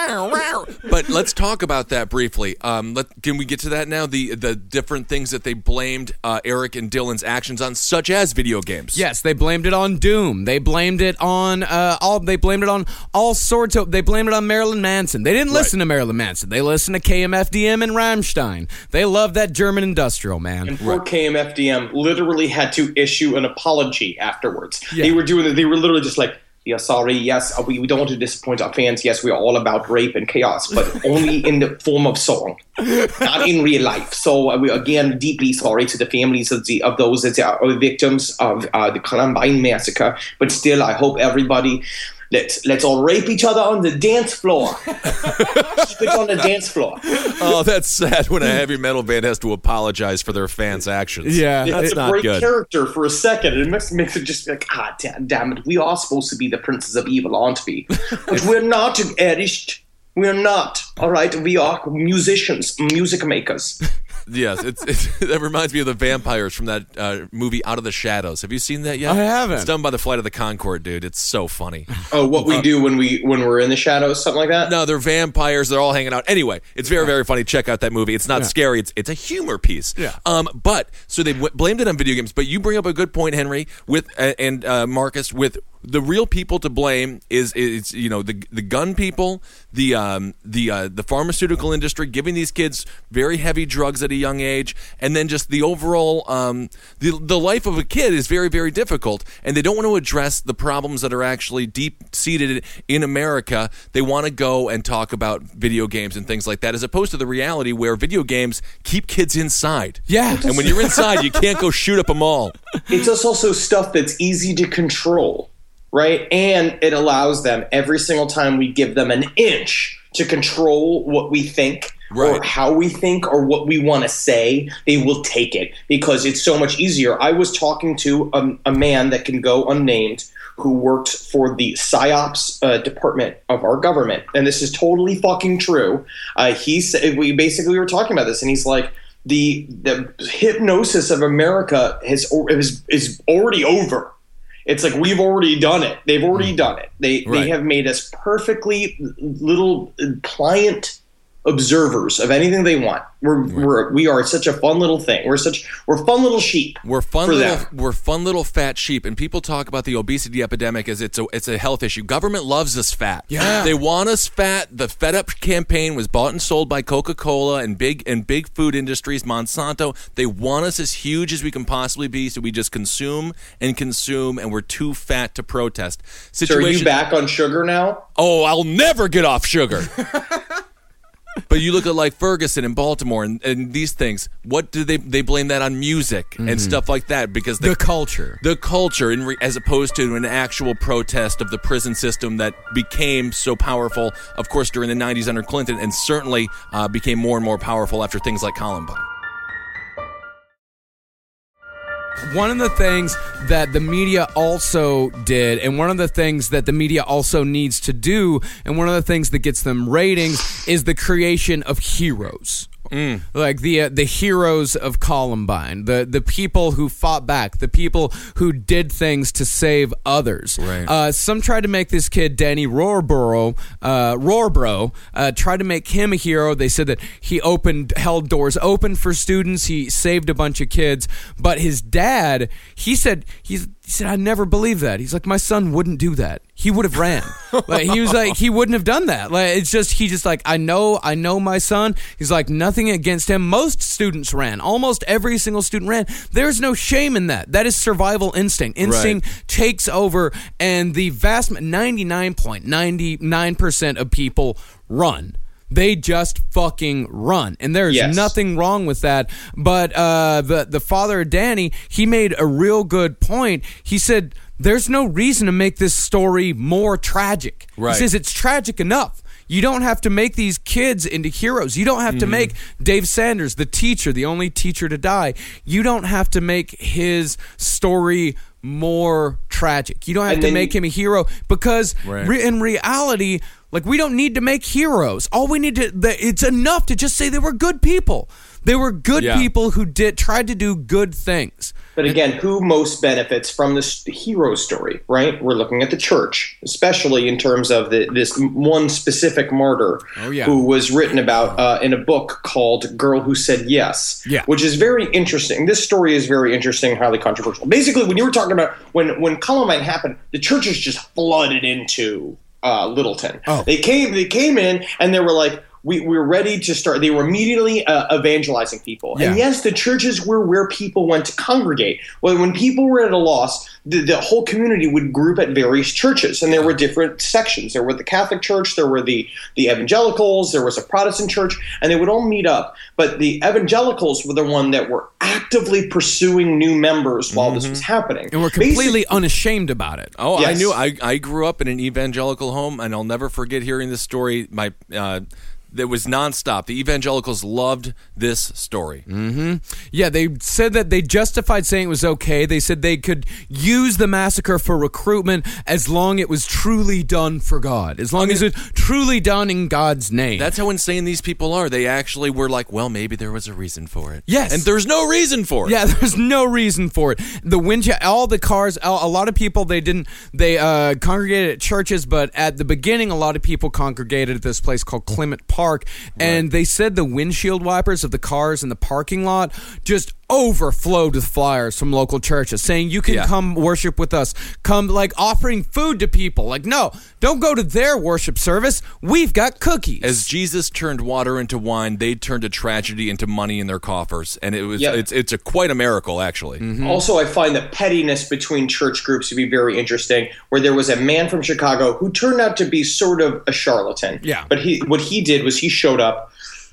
oh! But let's talk about that briefly. Um, let, can we get to that now? The the different things that they blamed uh, Eric and Dylan's actions on, such as video games. Yes, they blamed it on Doom. They blamed it on uh, all. They blamed it on all sorts of. They blamed it on Marilyn Manson. They didn't listen to Marilyn Manson. They listened to K M F D M and Rammstein. They love that German industrial, man. And poor K M F D M literally had to issue an apology afterwards. Yeah. They were doing it. They were literally just like, yeah, sorry, yes, uh, we, we don't want to disappoint our fans. Yes, we are all about rape and chaos, but only in the form of song, not in real life. So uh, we again deeply sorry to the families of the of those that are victims of uh, the Columbine massacre. But still, I hope everybody. Let's let's all rape each other on the dance floor. Keep it on the dance floor. Oh, that's sad when a heavy metal band has to apologize for their fans' actions. Yeah, that's It's a not great good. character for a second. It makes, makes it just like, ah, damn, damn it. We are supposed to be the princes of evil, aren't we? But we're not, Erich. We're not. All right, we are musicians, music makers. Yes, it's, it's that reminds me of the vampires from that uh, movie Out of the Shadows. Have you seen that yet? I haven't. It's done by the Flight of the Conchord, dude. It's so funny. Oh, what we do when we when we're in the shadows, something like that. No, they're vampires. They're all hanging out. Anyway, it's very, very funny. Check out that movie. It's not Yeah. scary. It's it's a humor piece. Yeah. Um. But so they w- blamed it on video games. But you bring up a good point, Henry, with uh, and uh, Marcus, with the real people to blame is is you know the the gun people, the um the uh, the pharmaceutical industry giving these kids very heavy drugs at a young age, and then just the overall um the the life of a kid is very, very difficult, and they don't want to address the problems that are actually deep seated in America. They want to go and talk about video games and things like that, as opposed to the reality where video games keep kids inside. Yeah. And when you're inside, you can't go shoot up a mall. It's just also stuff that's easy to control, right? And it allows them every single time we give them an inch to control what we think or Right. how we think or what we want to say, they will take it because it's so much easier. I was talking to a, a man that can go unnamed who worked for the PsyOps uh, department of our government. And this is totally fucking true. Uh, he said, we basically were talking about this, and he's like, the the hypnosis of America has is, is already over. It's like we've already done it. They've already done it. They Right. they have made us perfectly little pliant observers of anything they want. We're we're we are such a fun little thing. We're such we're fun little sheep. We're fun for little them. we're fun little fat sheep, and people talk about the obesity epidemic as it's a it's a health issue. Government loves us fat. Yeah. They want us fat. The Fed Up campaign was bought and sold by Coca-Cola and big and big food industries, Monsanto. They want us as huge as we can possibly be, so we just consume and consume, and we're too fat to protest. So are Situation. you back on sugar now? Oh, I'll never get off sugar. But you look at like Ferguson in Baltimore and, and these things. What do they they blame that on music and stuff like that because The culture. the culture, in re- as opposed to an actual protest of the prison system that became so powerful, of course, during the nineties under Clinton, and certainly uh, became more and more powerful after things like Columbine. One of the things that the media also did, and one of the things that the media also needs to do, and one of the things that gets them ratings, is the creation of heroes. Mm. Like the uh, the heroes of Columbine, the the people who fought back, the people who did things to save others. Right. Uh, some tried to make this kid Danny Rohrborough, uh, Rohrborough, uh, tried to make him a hero. They said that he opened, held doors open for students. He saved a bunch of kids. But his dad, he said, he's He said, I never believed that. He's like, my son wouldn't do that. He would have ran. Like, he was like, he wouldn't have done that. Like, it's just, he just like, I know, I know my son. He's like, nothing against him. Most students ran. Almost every single student ran. There's no shame in that. That is survival instinct. Instinct right. takes over, and the vast, ninety-nine point nine nine percent of people run. They just fucking run. And there's yes. nothing wrong with that. But uh, the, the father of Danny, he made a real good point. He said, there's no reason to make this story more tragic. Right. He says it's tragic enough. You don't have to make these kids into heroes. You don't have mm-hmm. to make Dave Sanders, the teacher, the only teacher to die. You don't have to make his story more tragic. You don't have and to then, make him a hero because right. re- in reality, like, we don't need to make heroes. All we need to, it's enough to just say they were good people. They were good yeah. people who did tried to do good things. But again, who most benefits from this hero story, right? We're looking at the church, especially in terms of the, this one specific martyr oh, yeah. who was written about uh, in a book called Girl Who Said Yes, yeah. which is very interesting. This story is very interesting, highly controversial. Basically, when you were talking about when, when Columbine happened, the churches just flooded into uh, Littleton. Oh. They came, they came in and they were like, We, we were ready to start. They were immediately uh, evangelizing people. Yeah. And yes, the churches were where people went to congregate. Well, when people were at a loss, the, the whole community would group at various churches. And there were different sections. There were the Catholic Church, there were the, the evangelicals, there was a Protestant church, and they would all meet up. But the evangelicals were the one that were actively pursuing new members while mm-hmm. this was happening. And were completely Basically, unashamed about it. Oh, yes. I knew. I, I grew up in an evangelical home, and I'll never forget hearing this story. My uh, That was nonstop. The evangelicals loved this story. Mm-hmm. Yeah, they said that they justified saying it was okay. They said they could use the massacre for recruitment as long as it was truly done for God, as long I mean, as it was truly done in God's name. That's how insane these people are. They actually were like, well, maybe there was a reason for it. Yes. And there's no reason for it. Yeah, there's no reason for it. The wind, all the cars, a lot of people, they didn't, they uh, congregated at churches, but at the beginning, a lot of people congregated at this place called Clement Park. Park, and right. they said the windshield wipers of the cars in the parking lot just overflowed with flyers from local churches saying you can yeah. come worship with us, come like offering food to people. Like, no, don't go to their worship service. We've got cookies. As Jesus turned water into wine, they turned a tragedy into money in their coffers, and it was yep. it's it's a quite a miracle actually. Mm-hmm. Also, I find the pettiness between church groups to be very interesting. Where there was a man from Chicago who turned out to be sort of a charlatan. Yeah, but he what he did was he showed up,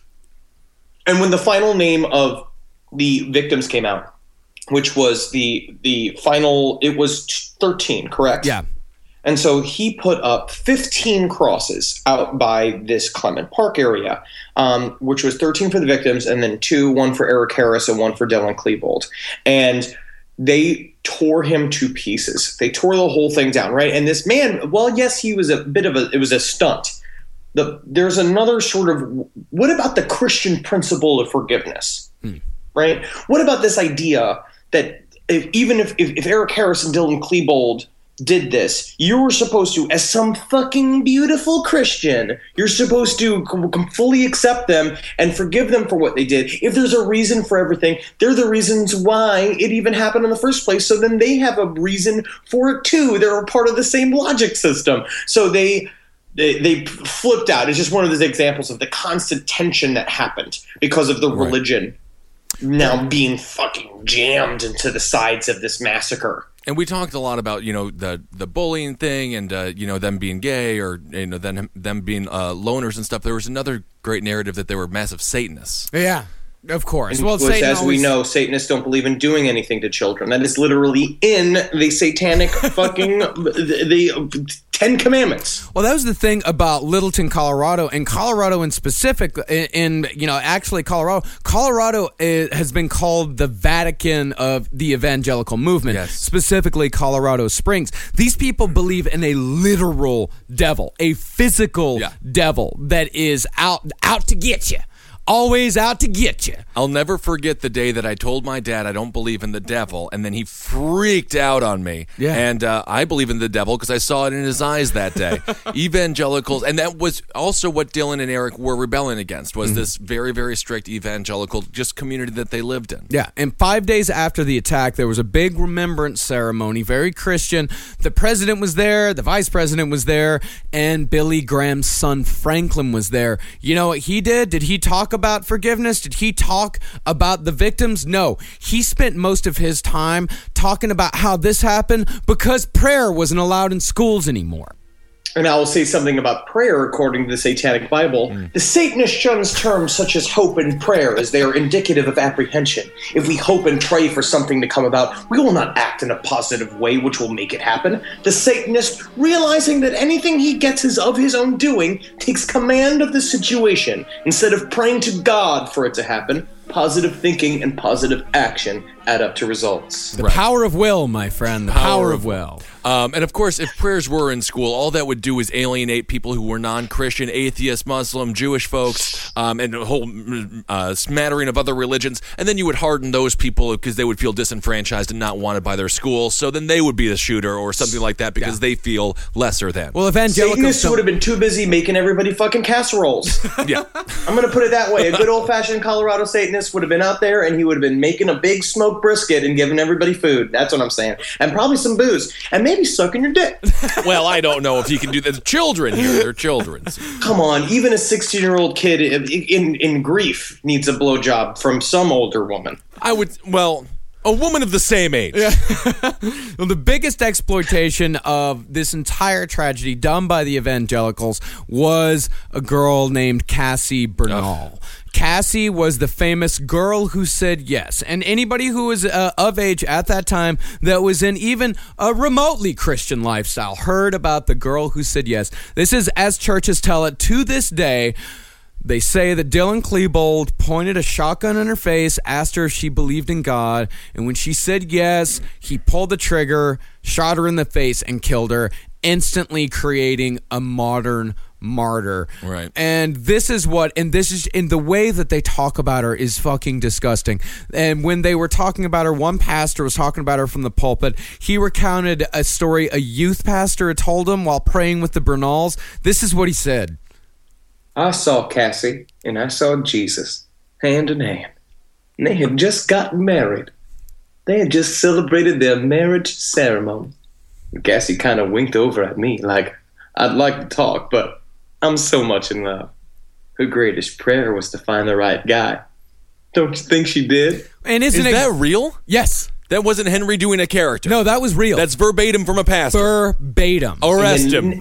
and when the final name of the victims came out, which was the the final, it was thirteen, correct? Yeah. And so he put up fifteen crosses out by this Clement Park area, um, which was thirteen for the victims, and then two, one for Eric Harris and one for Dylan Klebold. And they tore him to pieces. They tore the whole thing down, right? And this man, well, yes, he was a bit of a, it was a stunt. The, there's another sort of, what about the Christian principle of forgiveness, hmm. right? What about this idea that if, even if, if, if Eric Harris and Dylan Klebold did this, you were supposed to, as some fucking beautiful Christian, you're supposed to fully accept them and forgive them for what they did. If there's a reason for everything, they're the reasons why it even happened in the first place. So then they have a reason for it too. They're a part of the same logic system. So they they, they flipped out. It's just one of those examples of the constant tension that happened because of the right. religion now being fucking jammed into the sides of this massacre. And we talked a lot about, you know, the the bullying thing and, uh, you know, them being gay or, you know, them, them being uh, loners and stuff. There was another great narrative that they were massive Satanists. Yeah, of course. And well, which, Satan as always... we know, Satanists don't believe in doing anything to children. That is literally in the satanic fucking the, the Ten Commandments. Well, that was the thing about Littleton, Colorado, and Colorado in specific. In, in you know, actually, Colorado, Colorado is, has been called the Vatican of the evangelical movement. Yes. Specifically, Colorado Springs. These people believe in a literal devil, a physical yeah. devil that is out out to get you. always out to get you. I'll never forget the day that I told my dad I don't believe in the devil, and then he freaked out on me. Yeah. And uh, I believe in the devil because I saw it in his eyes that day. Evangelicals, and that was also what Dylan and Eric were rebelling against, was mm-hmm. this very, very strict evangelical just community that they lived in. Yeah, and five days after the attack, there was a big remembrance ceremony, very Christian. The president was there, the vice president was there, and Billy Graham's son Franklin was there. You know what he did? Did he talk about forgiveness? Did he talk about the victims? No. He spent most of his time talking about how this happened because prayer wasn't allowed in schools anymore. And I will say something about prayer according to the Satanic Bible. Mm. The Satanist shuns terms such as hope and prayer as they are indicative of apprehension. If we hope and pray for something to come about, we will not act in a positive way which will make it happen. The Satanist, realizing that anything he gets is of his own doing, takes command of the situation. Instead of praying to God for it to happen, positive thinking and positive action add up to results. The right. power of will, my friend. The power, power of will. Um, and of course, if prayers were in school, all that would do is alienate people who were non-Christian, atheist, Muslim, Jewish folks, um, and a whole uh, smattering of other religions. And then you would harden those people because they would feel disenfranchised and not wanted by their school. So then they would be the shooter or something like that because yeah. they feel lesser than. Well, evangelicals Satanists would have been too busy making everybody fucking casseroles. Yeah. I'm going to put it that way. A good old-fashioned Colorado Satanist would have been out there and he would have been making a big smoked brisket and giving everybody food. That's what I'm saying. And probably some booze. And maybe sucking your dick. Well, I don't know if you can do that. Children here. They're children. Come on. Even a sixteen-year-old kid in, in, in grief needs a blowjob from some older woman. I would, well... A woman of the same age. Yeah. Well, the biggest exploitation of this entire tragedy done by the evangelicals was a girl named Cassie Bernal. Oh. Cassie was the famous girl who said yes. And anybody who was uh, of age at that time that was in even a remotely Christian lifestyle heard about the girl who said yes. This is, as churches tell it to this day, they say that Dylan Klebold pointed a shotgun in her face, asked her if she believed in God, and when she said yes, he pulled the trigger, shot her in the face, and killed her, instantly creating a modern martyr. Right. And this is what, and this is, in the way that they talk about her is fucking disgusting. And when they were talking about her, one pastor was talking about her from the pulpit. He recounted a story a youth pastor had told him while praying with the Bernals. This is what he said. I saw Cassie and I saw Jesus, hand in hand. And they had just gotten married. They had just celebrated their marriage ceremony. And Cassie kind of winked over at me like, I'd like to talk, but I'm so much in love. Her greatest prayer was to find the right guy. Don't you think she did? And isn't Is it, that real? Yes. That wasn't Henry doing a character. No, that was real. That's verbatim from a pastor. Verbatim. Arrest him.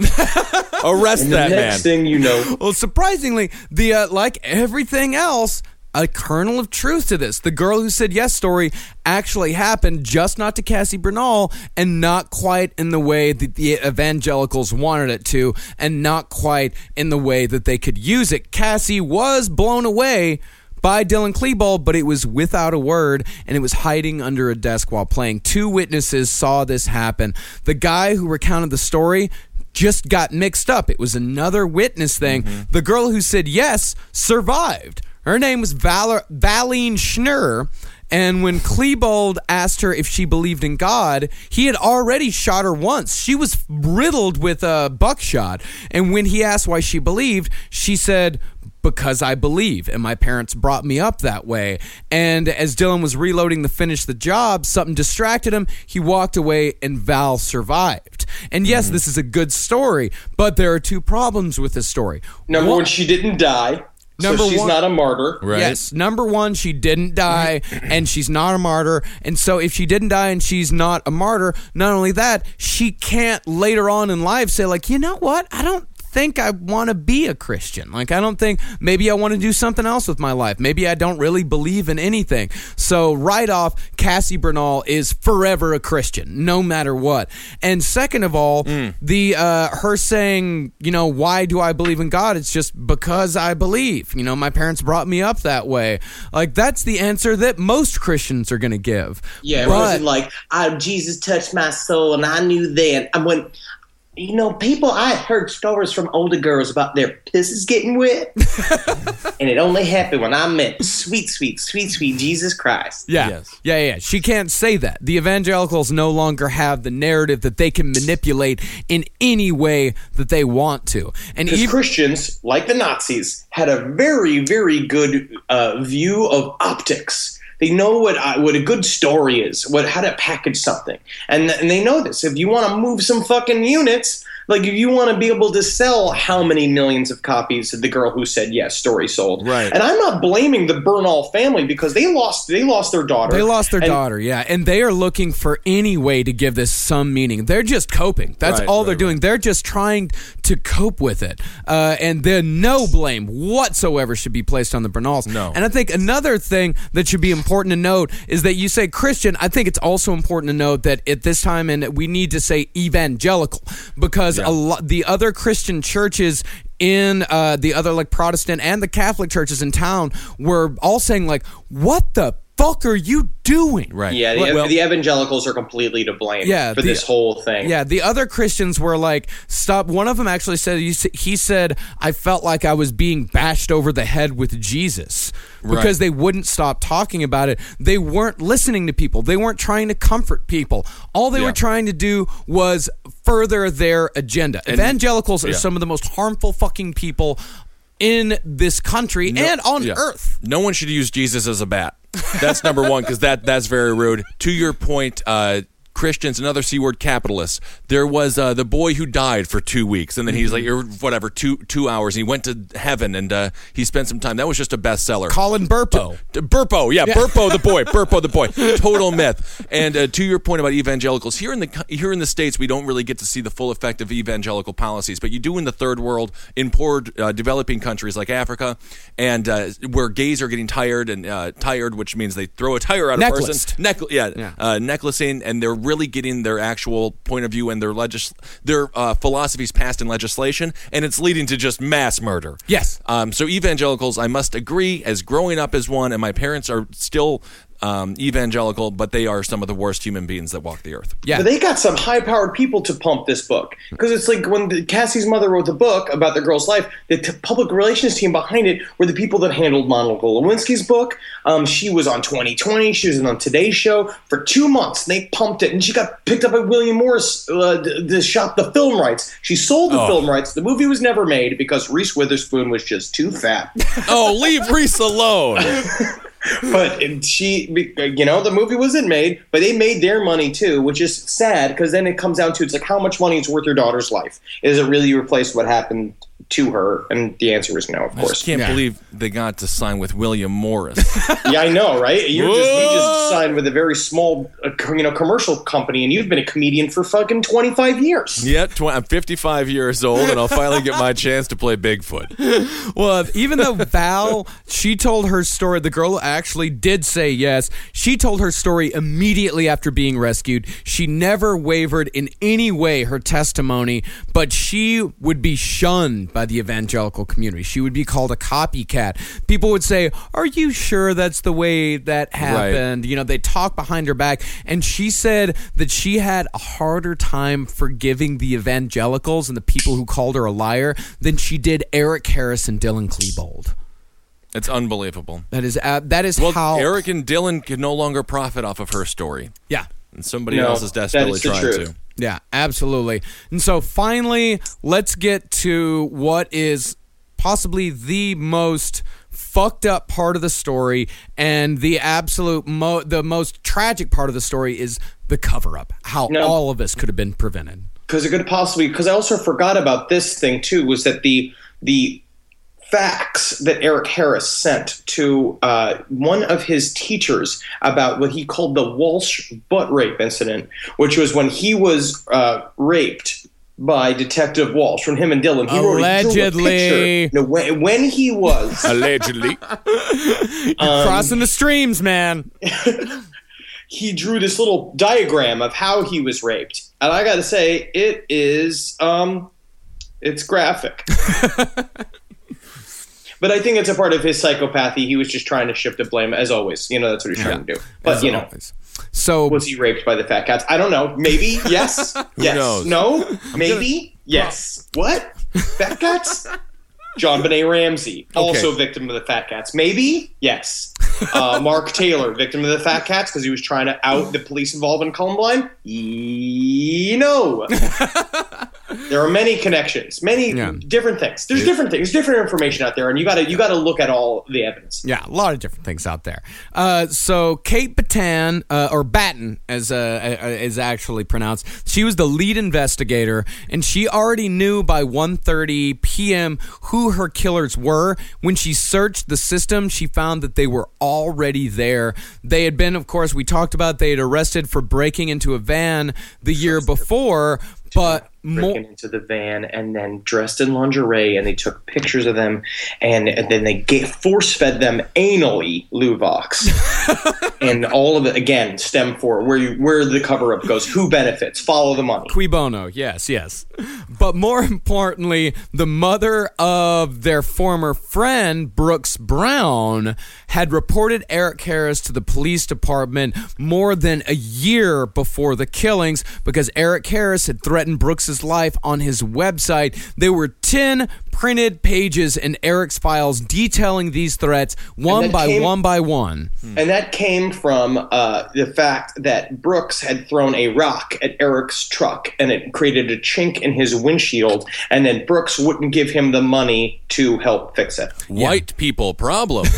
Arrest and that the man. next thing you know. Well, surprisingly, the uh, like everything else, a kernel of truth to this. The girl who said yes story actually happened, just not to Cassie Bernal, and not quite in the way that the evangelicals wanted it to, and not quite in the way that they could use it. Cassie was blown away by Dylan Klebold, but it was without a word, and it was hiding under a desk while playing. Two witnesses saw this happen. The guy who recounted the story just got mixed up. It was another witness thing. Mm-hmm. The girl who said yes survived. Her name was Val- Valine Schnurr, and when Klebold asked her if she believed in God, he had already shot her once. She was riddled with a buckshot, and when he asked why she believed, she said, because I believe, and my parents brought me up that way. And as Dylan was reloading to finish the job, something distracted him. He walked away, and Val survived. And yes, mm-hmm. this is a good story, but there are two problems with this story. Number one, one she didn't die. Number so she's one, not a martyr. Right. Yes, number one, she didn't die, and she's not a martyr. And so if she didn't die and she's not a martyr, not only that, she can't later on in life say, like, you know what, I don't think I want to be a Christian. Like, I don't think, maybe I want to do something else with my life. Maybe I don't really believe in anything. So right off, Cassie Bernal is forever a Christian, no matter what. And second of all, mm. the uh, her saying, you know, why do I believe in God? It's just because I believe. You know, my parents brought me up that way. Like, that's the answer that most Christians are going to give. Yeah, it wasn't like, I, Jesus touched my soul and I knew then. I went... you know, people, I heard stories from older girls about their pisses getting wet. And it only happened when I met sweet, sweet, sweet, sweet Jesus Christ. Yeah. Yes. yeah, yeah. She can't say that. The evangelicals no longer have the narrative that they can manipulate in any way that they want to. And Because even Christians, like the Nazis, had a very, very good uh, view of optics. They know what uh, what a good story is, what how to package something, and and they know this. If you want to move some fucking units, like if you want to be able to sell how many millions of copies of The Girl Who Said Yes story sold, Right. And I'm not blaming the Bernal family because they lost they lost their daughter. they lost their And- daughter, yeah, and they are looking for any way to give this some meaning. They're just coping. That's Right, all right, they're doing. right. They're just trying to cope with it, uh, and then no blame whatsoever should be placed on the Bernals. No. And I think another thing that should be important to note is that you say Christian. I think it's also important to note that at this time, and we need to say evangelical, because a lot the other Christian churches in uh, the other like Protestant and the Catholic churches in town were all saying like, "What the fuck are you doing?" Right. Yeah, the, Well- the evangelicals are completely to blame Yeah, for the- this whole thing. Yeah, the other Christians were like, stop. One of them actually said, he s- he said, I felt like I was being bashed over the head with Jesus because Right. they wouldn't stop talking about it. They weren't listening to people. They weren't trying to comfort people. All they Yeah. were trying to do was further their agenda. Evangelicals are yeah. some of the most harmful fucking people in this country and on Yeah. earth. No one should use Jesus as a bat. That's number one, because that that's very rude. To your point, uh, Christians, another C word, capitalists. There was uh, the boy who died for two weeks, and then he's like, or whatever, two two hours. And he went to heaven, and uh, he spent some time. That was just a bestseller. Colin Burpo. D- Burpo, yeah, Burpo the boy, Burpo the boy, total myth. And uh, to your point about evangelicals, here in the co- here in the States, we don't really get to see the full effect of evangelical policies, but you do in the third world, in poor uh, developing countries like Africa, and uh, where gays are getting tired and uh, tired, which means they throw a tire at a Necklaced. person, Neck- yeah, Yeah. Uh, necklacing, and they're really getting their actual point of view and their legis- their uh, philosophies passed in legislation, and it's leading to just mass murder. Yes. Um, so evangelicals, I must agree, as growing up as one, and my parents are still um, evangelical, but they are some of the worst human beings that walk the earth. Yeah. But they got some high-powered people to pump this book, because it's like when the, Cassie's mother wrote the book about the girl's life, the t- public relations team behind it were the people that handled Monica Lewinsky's book. Um, she was on twenty twenty. She was on Today's Show for two months. And they pumped it, and she got picked up by William Morris uh, to, to shop the film rights. She sold the Oh. film rights. The movie was never made because Reese Witherspoon was just too fat. Oh, leave Reese alone. But it- she, you know, the movie wasn't made, but they made their money too, which is sad because then it comes down to it's like how much money is worth your daughter's life? Is it really replaced what happened to her? And the answer is no, of I course. just can't Yeah. believe they got to sign with William Morris. Yeah, I know, right? You're just, you Whoa. just signed with a very small, uh, co- you know, commercial company, and you've been a comedian for fucking twenty-five years. Yeah, tw- I'm fifty-five years old, and I'll finally get my chance to play Bigfoot. Well, even though Val, she told her story, the girl actually did say yes. She told her story immediately after being rescued. She never wavered in any way her testimony, but she would be shunned by the evangelical community. She would be called a copycat. People would say, "Are you sure that's the way that happened?" You know, they talk behind her back. And she said that she had a harder time forgiving the evangelicals and the people who called her a liar than she did Eric Harris and Dylan Klebold. It's unbelievable. That is uh, that is Well, how Eric and Dylan can no longer profit off of her story, Yeah. and somebody No, else is that desperately is the trying truth. to. Yeah, absolutely. And so finally, let's get to what is possibly the most fucked up part of the story, and the absolute mo- the most tragic part of the story is the cover up. How No. all of this could have been prevented. Because it could possibly, because I also forgot about this thing too, was that the the fax that Eric Harris sent to uh, one of his teachers about what he called the Walsh butt rape incident, which was when he was uh, raped by Detective Walsh, from him and Dylan. He wrote a- he drew a Allegedly. picture. No, when, when he was Allegedly. Crossing the streams, man. he drew this little diagram of how he was raped, and I got to say, it is um, it's graphic. But I think it's a part of his psychopathy. He was just trying to shift the blame, as always. You know, that's what he's trying to do. But, As you know, always. So Was he raped by the fat cats? I don't know. Maybe. Yes. yes. knows? No. Maybe. Yes. What? Fat cats? John Benet Ramsey, also victim of the fat cats. Maybe. Yes. Uh, Mark Taylor, victim of the fat cats because he was trying to out the police involved in Columbine. You know. There are many connections, many Yeah. different things. There's different things, different information out there, and you got to you got to look at all the evidence. Yeah, a lot of different things out there. Uh, so Kate Batten, uh, or Batten, as uh, uh, is actually pronounced, she was the lead investigator, and she already knew by one thirty p.m. who her killers were. When she searched the system, she found that they were already there. They had been, of course, we talked about, they had arrested for breaking into a van the year before, but more. Breaking into the van and then dressed in lingerie, and they took pictures of them, and, and then they get, force-fed them anally Luvox, and all of it again stem for where you where the cover-up goes. Who benefits? Follow the money. Cui bono, yes, yes. But more importantly, the mother of their former friend, Brooks Brown, had reported Eric Harris to the police department more than a year before the killings because Eric Harris had threatened Brooks' life on his website. There were ten printed pages in Eric's files detailing these threats one by came, one by one. And that came from uh, the fact that Brooks had thrown a rock at Eric's truck, and it created a chink in his windshield, and then Brooks wouldn't give him the money to help fix it. White people problems.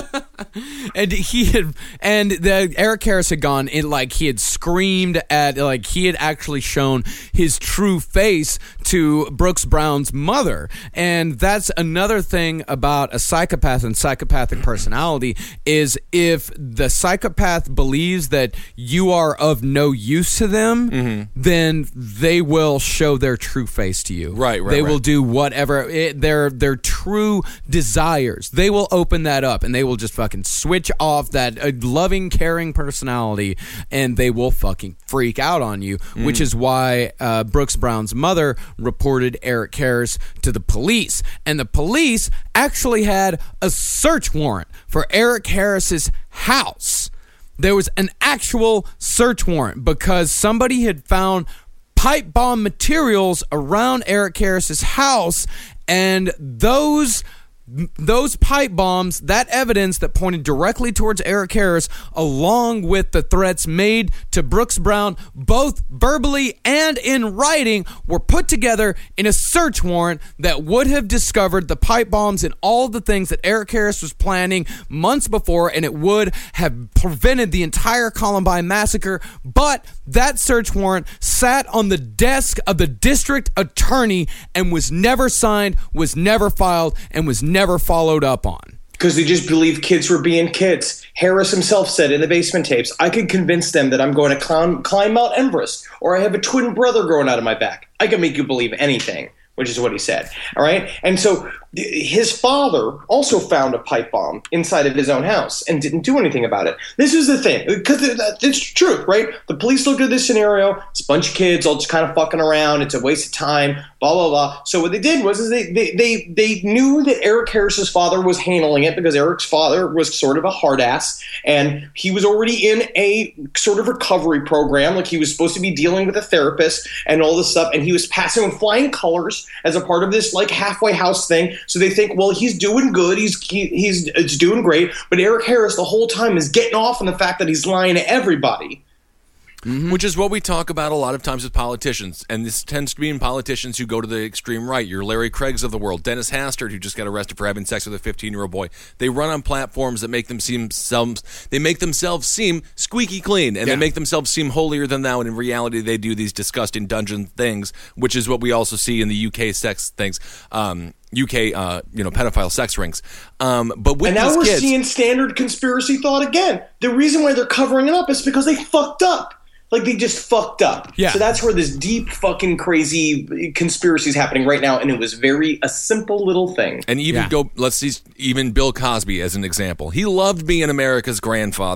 And he had, and the Eric Harris had gone in, like he had screamed at, like he had actually shown his true face to Brooks Brown's mother. And that's another thing about a psychopath and psychopathic personality is if the psychopath believes that you are of no use to them, mm-hmm. then they will show their true face to you. Right, right, They right. will do whatever, it, their, their true desires. They will open that up and they will just fucking switch off that uh, loving, caring personality, and they will fucking freak out on you, mm. which is why uh, Brooks Brown's mother reported Eric Harris to the police. And the police actually had a search warrant for Eric Harris's house. There was an actual search warrant because somebody had found pipe bomb materials around Eric Harris's house, and those Those pipe bombs, that evidence that pointed directly towards Eric Harris, along with the threats made to Brooks Brown, both verbally and in writing, were put together in a search warrant that would have discovered the pipe bombs and all the things that Eric Harris was planning months before, and it would have prevented the entire Columbine massacre. But that search warrant sat on the desk of the district attorney and was never signed, was never filed, and was never never followed up on. Because they just believe kids were being kids. Harris himself said in the basement tapes, I could convince them that I'm going to climb, climb Mount Everest, or I have a twin brother growing out of my back. I can make you believe anything, which is what he said. All right? And so his father also found a pipe bomb inside of his own house and didn't do anything about it. This is the thing, because it's true, right? The police looked at this scenario. It's a bunch of kids all just kind of fucking around. It's a waste of time, blah, blah, blah. So what they did was is they, they, they, they knew that Eric Harris's father was handling it because Eric's father was sort of a hard ass, and he was already in a sort of recovery program. Like he was supposed to be dealing with a therapist and all this stuff, and he was passing with flying colors as a part of this like halfway house thing. So they think, well, he's doing good. He's he, he's it's doing great. But Eric Harris the whole time is getting off on the fact that he's lying to everybody. Mm-hmm. Which is what we talk about a lot of times with politicians, and this tends to be in politicians who go to the extreme right. Your Larry Craigs of the world, Dennis Hastert, who just got arrested for having sex with a fifteen-year-old boy. They run on platforms that make them seem some, they make themselves seem squeaky clean, and yeah. they make themselves seem holier than thou. And in reality, they do these disgusting dungeon things, which is what we also see in the U K sex things. Um, U K, uh, you know, pedophile sex rings. Um, but with and now these we're kids, seeing standard conspiracy thought again. The reason why they're covering it up is because they fucked up. Like, they just fucked up. Yeah. So that's where this deep fucking crazy conspiracy is happening right now, and it was very a simple little thing. And even Yeah. go, let's see, even Bill Cosby as an example. He loved being America's grandfather.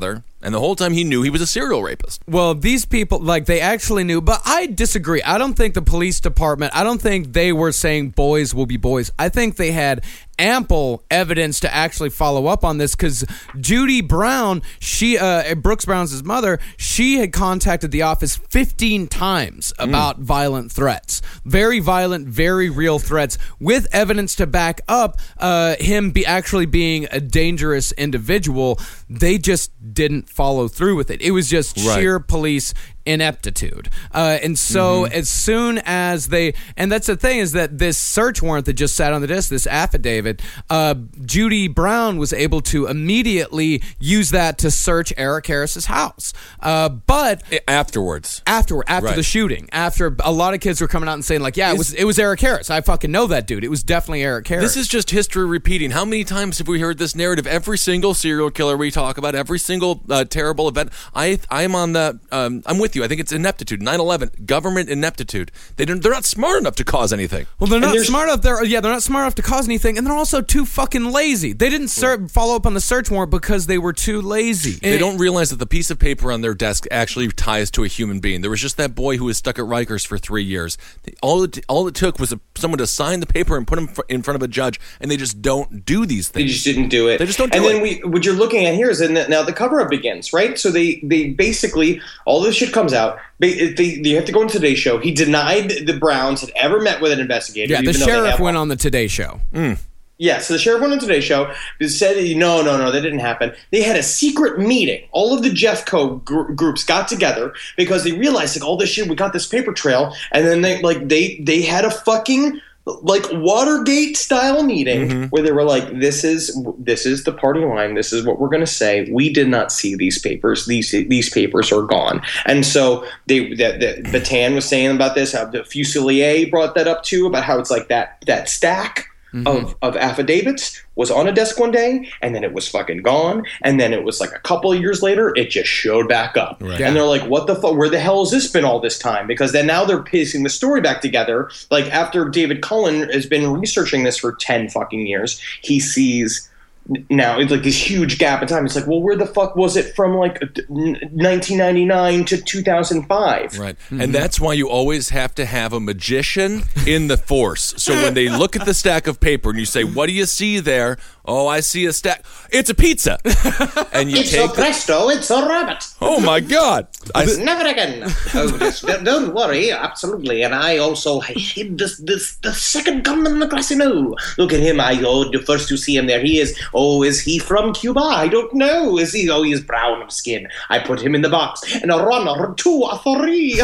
And the whole time he knew he was a serial rapist. Well, these people, like, they actually knew, but I disagree. I don't think the police department, I don't think they were saying boys will be boys. I think they had ample evidence to actually follow up on this because Judy Brown, she, uh, Brooks Brown's mother, she had contacted the office fifteen times about mm. violent threats. Very violent, very real threats with evidence to back up uh, him be actually being a dangerous individual. They just didn't follow through with it. It was just right. sheer police ineptitude. Uh, and so mm-hmm. as soon as they, and that's the thing is that this search warrant that just sat on the desk, this affidavit, uh, Judy Brown was able to immediately use that to search Eric Harris's house. Uh, but afterwards, after, after right. the shooting, after a lot of kids were coming out and saying like, yeah, it was, it was Eric Harris. I fucking know that dude. It was definitely Eric Harris. This is just history repeating. How many times have we heard this narrative? Every single serial killer we talk about, every single uh, terrible event. I, I'm on the, um, I'm with you. I think it's ineptitude. nine eleven, government ineptitude. They don't, they're not smart enough to cause anything. Well, they're not smart enough. They're, yeah, they're not smart enough to cause anything, and they're also too fucking lazy. They didn't ser- follow up on the search warrant because they were too lazy. They don't realize that the piece of paper on their desk actually ties to a human being. There was just that boy who was stuck at Rikers for three years. All it, all it took was a, someone to sign the paper and put him in front of a judge, and they just don't do these things. They just didn't do it. They just don't do and it. And then we, what you're looking at here is that now the cover-up begins, right? So they, they basically, all this shit comes out. They, they, they have to go on Today's Show. He denied the Browns had ever met with an investigator. Yeah, the sheriff went on the Today Show. Mm. Yeah, so the sheriff went on Today's Show. Said, no, no, no, that didn't happen. They had a secret meeting. All of the Jeffco gr- groups got together because they realized, like, all this shit, we got this paper trail, and then they, like, they, they had a fucking, like, Watergate style meeting mm-hmm. where they were like, this is this is the party line. This is what we're going to say. We did not see these papers. These these papers are gone. And so they that the, Bataan was saying about this. How the Fusilier brought that up too, about how it's like that that stack mm-hmm. of of affidavits was on a desk one day, and then it was fucking gone, and then it was like a couple of years later, it just showed back up. Right. And they're like, what the fuck, where the hell has this been all this time? Because then now they're piecing the story back together. Like, after David Cullen has been researching this for ten fucking years, he sees now it's like this huge gap in time. It's like, well, where the fuck was it from, like, nineteen ninety-nine to two thousand five? Right. Mm-hmm. And that's why you always have to have a magician in the force. So when they look at the stack of paper and you say, what do you see there? Oh, I see a stack. It's a pizza. And you it's take a presto, the- it's a rabbit. Oh, my God. I... Never again. Oh, just, don't worry, absolutely. And I also hid this, this, the second gun in the grassy knoll. Look at him. I oh, the first to see him there. He is. Oh, is he from Cuba? I don't know. Is he? Oh, he is brown of skin. I put him in the box. And a runner, two, a three.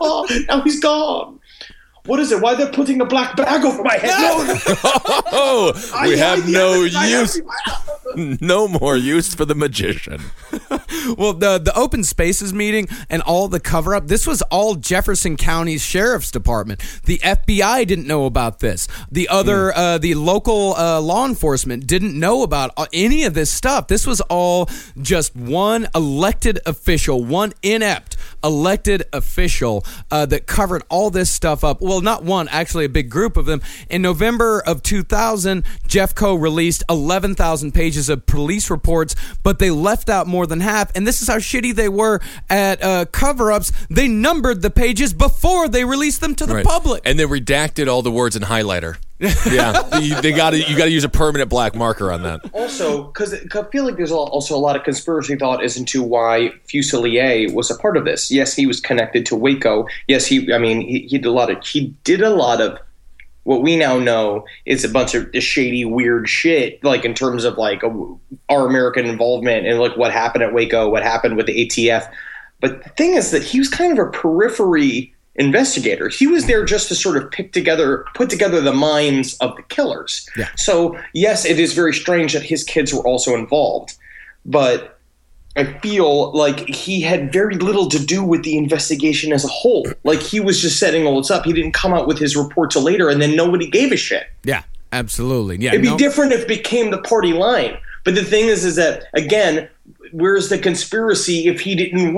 Now he's gone. What is it? Why they're putting a black bag over my head? No, no. Oh, we I, have I, no I, use. I, No more use for the magician. Well, the the open spaces meeting and all the cover up, this was all Jefferson County's Sheriff's Department. The F B I didn't know about this. The other, mm. uh, the local uh, law enforcement didn't know about any of this stuff. This was all just one elected official, one inept elected official uh, that covered all this stuff up. Well, not one, actually a big group of them. In November of two thousand, Jeffco released eleven thousand pages of police reports, but they left out more than half. And this is how shitty they were at uh, cover-ups. They numbered the pages before they released them to the right. public. And they redacted all the words in highlighter. Yeah, they, they got to you got to use a permanent black marker on that. Also, because I feel like there's also a lot of conspiracy thought as into why Fusilier was a part of this. Yes, he was connected to Waco. Yes, he. I mean, he, he did a lot of. He did a lot of. What we now know is a bunch of shady, weird shit, like in terms of like our American involvement and like what happened at Waco, what happened with the A T F. But the thing is that he was kind of a periphery investigator. He was there just to sort of pick together, put together the minds of the killers. Yeah. So yes, it is very strange that his kids were also involved, but I feel like he had very little to do with the investigation as a whole. Like, he was just setting all this up. He didn't come out with his report till later, and then nobody gave a shit. Yeah, absolutely. Yeah, It'd be no. different if it became the party line. But the thing is, is that, again, where's the conspiracy if he didn't win?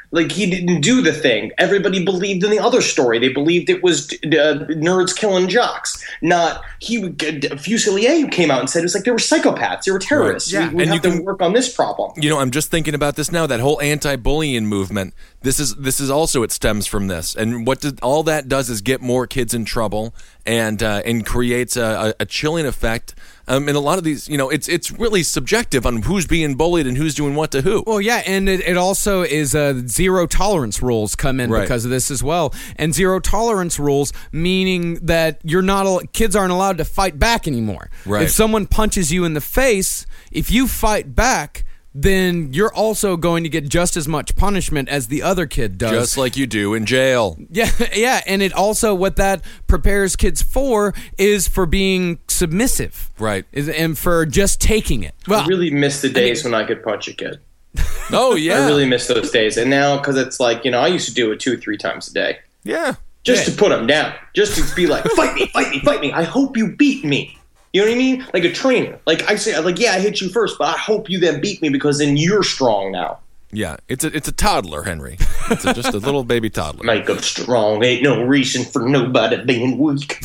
Like, he didn't do the thing. Everybody believed in the other story. They believed it was uh, nerds killing jocks. Not he. Fusilier came out and said it was like they were psychopaths. They were terrorists. Right. Yeah. We, we And have you to can- work on this problem. You know, I'm just thinking about this now. That whole anti-bullying movement. This is this is also it stems from this, and what did, all that does is get more kids in trouble and uh, and creates a, a, a chilling effect. Um, and a lot of these, you know, it's it's really subjective on who's being bullied and who's doing what to who. Well, yeah, and it, it also is uh, zero tolerance rules come in Right. because of this as well. And zero tolerance rules meaning that you're not al- kids aren't allowed to fight back anymore. Right. If someone punches you in the face, if you fight back, then you're also going to get just as much punishment as the other kid does. Just like you do in jail. Yeah, yeah, and it also what that prepares kids for is for being submissive, Right. Is, and for just taking it. Well, I really miss the days when I could punch a kid. Oh, yeah. I really miss those days. And now, because it's like, you know, I used to do it two, three times a day. Yeah. Just Yeah. to put them down. Just to be like, fight me, fight me, fight me. I hope you beat me. You know what I mean? Like a trainer. Like I say, like, yeah, I hit you first, but I hope you then beat me because then you're strong now. Yeah. It's a, it's a toddler, Henry. It's a, just a little baby toddler. Make them strong. Ain't no reason for nobody being weak.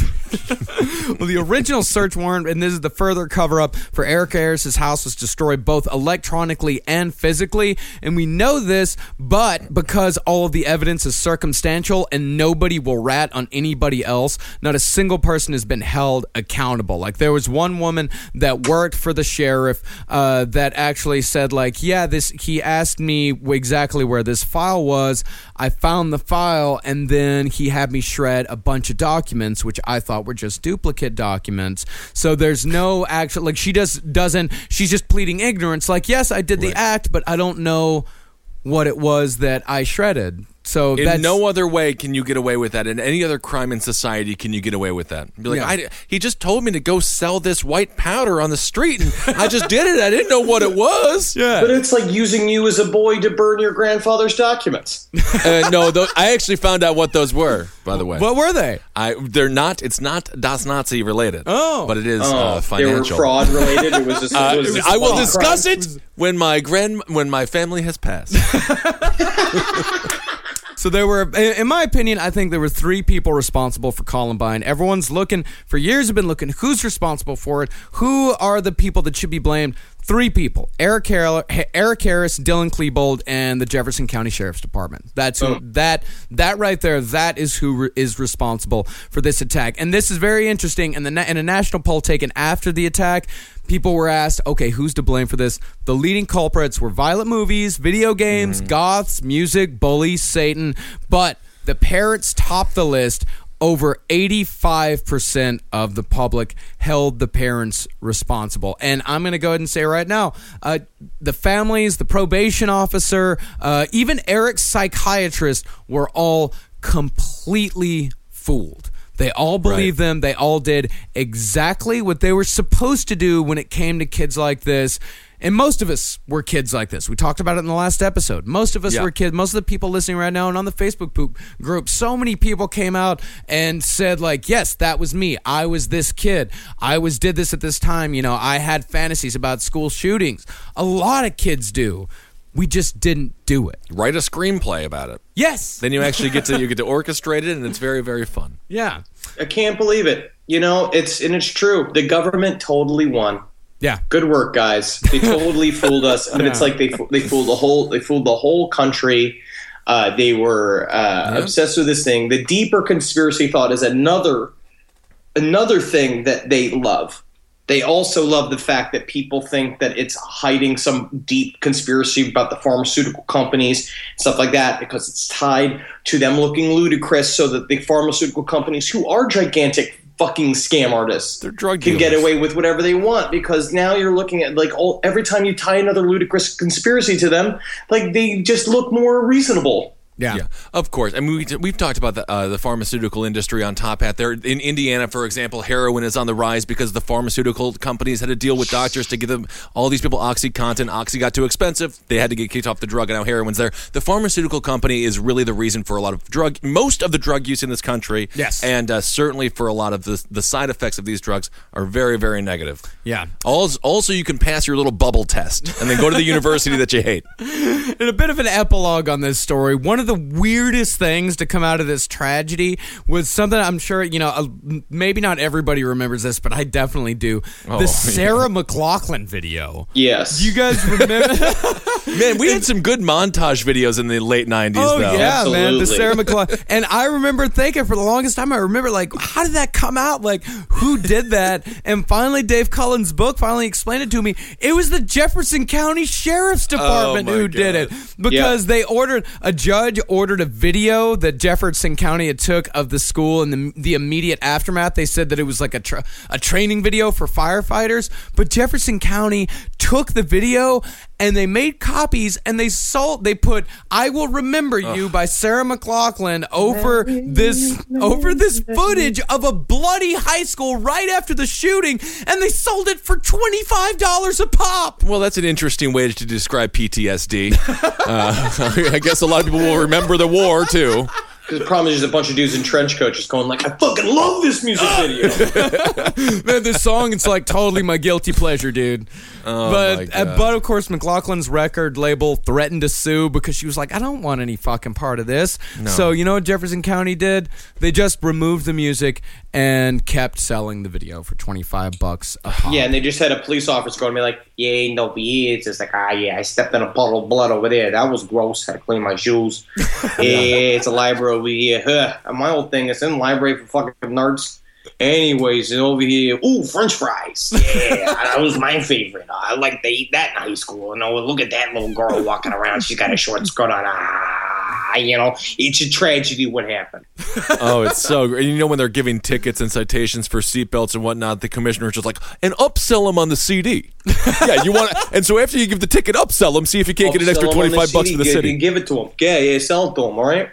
Well, the original search warrant, and this is the further cover-up for Eric Harris's house, was destroyed both electronically and physically, and we know this, but because all of the evidence is circumstantial and nobody will rat on anybody else, not a single person has been held accountable. Like, there was one woman that worked for the sheriff uh, that actually said, like, yeah, this. He asked me exactly where this file was. I found the file, and then he had me shred a bunch of documents, which I thought were just duplicate documents. So there's no actual, like, she just doesn't, she's just pleading ignorance. Like, yes, I did the Right. act, but I don't know what it was that I shredded. So In that's no other way can you get away with that. In any other crime in society can you get away with that. Be like, Yeah. I, he just told me to go sell this white powder on the street, and I just did it. I didn't know what it was. yeah. But it's like using you as a boy to burn your grandfather's documents. Uh, no, th- I actually found out what those were, by the way. What were they? I They're not, it's not Das Nazi related. Oh. But it is Oh, uh, they were financial. fraud related. It was just. Uh, it was just I will fraud. discuss it when my grand when my family has passed. So there were, in my opinion, I think there were three people responsible for Columbine. Everyone's looking, for years have been looking, who's responsible for it? Who are the people that should be blamed? Three people: Eric Harris, Eric Harris, Dylan Klebold, and the Jefferson County Sheriff's Department. That's who. Oh. That that right there. That is who re- is responsible for this attack. And this is very interesting. In the na- in a national poll taken after the attack, people were asked, "Okay, who's to blame for this?" The leading culprits were violent movies, video games, goths, music, bullies, Satan. But the parents topped the list. Over eighty-five percent of the public held the parents responsible. And I'm going to go ahead and say right now, uh, the families, the probation officer, uh, even Eric's psychiatrist were all completely fooled. They all believed them. They all did exactly what they were supposed to do when it came to kids like this. And most of us were kids like this. We talked about it in the last episode. Most of us Yeah. were kids. Most of the people listening right now and on the Facebook poop group, so many people came out and said, like, yes, that was me. I was this kid. I was did this at this time. You know, I had fantasies about school shootings. A lot of kids do. We just didn't do it. Write a screenplay about it. Yes. Then you actually get to you get to orchestrate it, and it's very, very fun. Yeah. I can't believe it. You know, it's and it's true. The government totally won. Yeah. Good work, guys. They totally fooled us. But it's like they they fooled the whole they fooled the whole country. Uh, they were uh, obsessed with this thing. The deeper conspiracy thought is another another thing that they love. They also love the fact that people think that it's hiding some deep conspiracy about the pharmaceutical companies, stuff like that, because it's tied to them looking ludicrous so that the pharmaceutical companies, who are gigantic fucking scam artists, They're drug can get dealers. away with whatever they want, because now you're looking at, like, all, every time you tie another ludicrous conspiracy to them, like, they just look more reasonable. Yeah. Yeah, of course. I mean, we, we've talked about the, uh, the pharmaceutical industry on Top Hat. There in Indiana, for example, heroin is on the rise because the pharmaceutical companies had to deal with doctors to give them all these people OxyContin. Oxy got too expensive; they had to get kicked off the drug, and now heroin's there. The pharmaceutical company is really the reason for a lot of drug, most of the drug use in this country. Yes, and uh, certainly for a lot of the the side effects of these drugs are very, very negative. Yeah. Also, also, you can pass your little bubble test and then go to the university that you hate. And a bit of an epilogue on this story. One of the weirdest things to come out of this tragedy was something I'm sure, you know, uh, maybe not everybody remembers this, but I definitely do. Oh, the Sarah yeah. McLachlan video. Yes. Do you guys remember? Man, we had some good montage videos in the late nineties, oh, though. yeah, Absolutely. man. The Sarah McLachlan. And I remember thinking for the longest time, I remember, like, how did that come out? Like, who did that? And finally, Dave Cullen's book finally explained it to me. It was the Jefferson County Sheriff's Department oh who God. did it. Because Yeah. they ordered, a judge ordered a video that Jefferson County had took of the school and the, the immediate aftermath. They said that it was like a, tra- a training video for firefighters. But Jefferson County took the video and they made copies and they sold, they put I Will Remember You by Sarah McLachlan over this over this footage of a bloody high school right after the shooting, and they sold it for twenty-five dollars a pop. Well, that's an interesting way to describe P T S D. uh, I guess a lot of people will remember the war, too. The problem is there's a bunch of dudes in trench coats just going like, I fucking love this music video. Man, this song, it's like totally my guilty pleasure, dude. Oh, but my uh, God. but of course, McLachlan's record label threatened to sue because she was like, I don't want any fucking part of this. No. So you know what Jefferson County did? They just removed the music and kept selling the video for twenty-five bucks a pop. Yeah, and they just had a police officer going to be like, yeah, ain't no be It's just like, ah, yeah, I stepped in a puddle of blood over there. That was gross. Had to clean my shoes. Yeah, it's a library over here. Huh. And my whole thing is in the library for fucking nerds. Anyways, and over here, ooh, French fries. Yeah, that was my favorite. I like to eat that in high school. And oh, look at that little girl walking around. She's got a short skirt on. Ah, you know, it's a tragedy what happened. Oh, it's so great. You know, when they're giving tickets and citations for seatbelts and whatnot, the commissioner's just like, and upsell them on the C D. Yeah, you want to, and so after you give the ticket, upsell them, see if you can't get an extra twenty-five bucks for the give, city. Give it to them. Yeah, yeah, sell it to them, all right?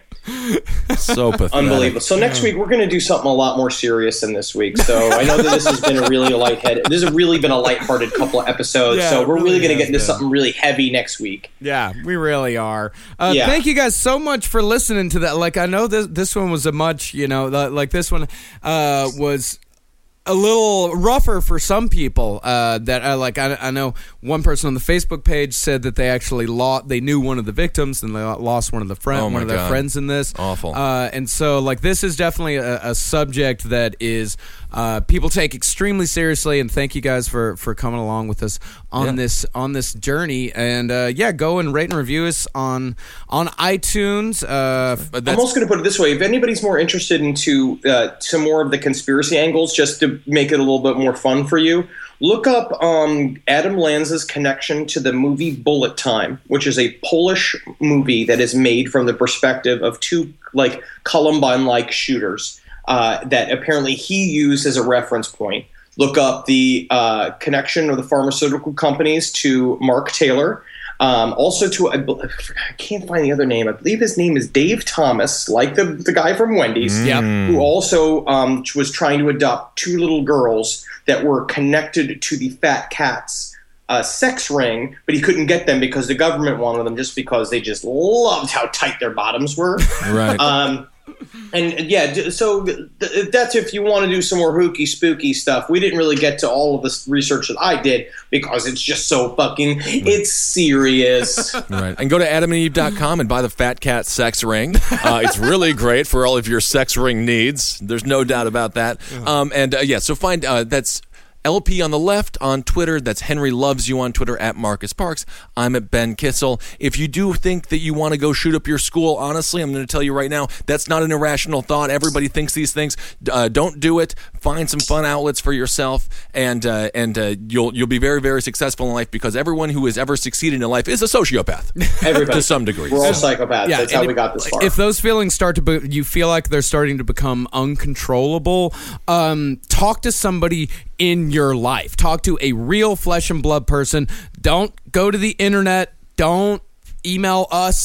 So pathetic. Unbelievable. So next week we're going to do something a lot more serious than this week. So I know that this has been a really lightheaded. This has really been a lighthearted couple of episodes. Yeah, so it we're really really going to has get into been. something really heavy next week. Yeah, we really are. Uh, Yeah. Thank you guys so much for listening to that. Like, I know this this one was a much, you know, the, like this one uh, was a little rougher for some people. Uh, that uh, like I, I know one person on the Facebook page said that they actually lost. They knew one of the victims and they lost one of the friend, Oh, my one of their God. friends in this. Awful. Uh, and so, like, this is definitely a, a subject that is uh, people take extremely seriously. And thank you guys for, for coming along with us on Yeah. this on this journey. And uh, yeah, go and rate and review us on on iTunes. Uh, But I'm that's, also going to put it this way. If anybody's more interested into uh, some more of the conspiracy angles, just to make it a little bit more fun for you, look up um, Adam Lanza's connection to the movie Bullet Time, which is a Polish movie that is made from the perspective of two like Columbine-like shooters uh, that apparently he used as a reference point. Look up the uh, connection of the pharmaceutical companies to Mark Taylor. Um, also to, I, bel- I can't find the other name. I believe his name is Dave Thomas, like the, the guy from Wendy's, Yep. who also um, was trying to adopt two little girls that were connected to the Fat Cats uh, sex ring, but he couldn't get them because the government wanted them just because they just loved how tight their bottoms were. right. Um, and and yeah, d- so th- that's if you want to do some more hooky spooky stuff. We didn't really get to all of this research that I did because it's just so fucking, it's serious. Right. And go to adam and eve dot com and buy the Fat Cat sex ring. Uh, it's really great for all of your sex ring needs. There's no doubt about that. Um, and uh, yeah, so find uh, that's L P on the left on Twitter. That's Henry Loves You on Twitter at Marcus Parks. I'm at Ben Kissel. If you do think that you want to go shoot up your school, honestly, I'm going to tell you right now, that's not an irrational thought. Everybody thinks these things. Uh, don't do it. Find some fun outlets for yourself, and uh, and uh, you'll you'll be very very successful in life because everyone who has ever succeeded in life is a sociopath Everybody. to some degree. We're all So- psychopaths. Yeah, That's and how if- we got this far. If those feelings start to, be, you feel like they're starting to become uncontrollable, um, talk to somebody in your life. Talk to a real flesh and blood person. Don't go to the internet. Don't email us.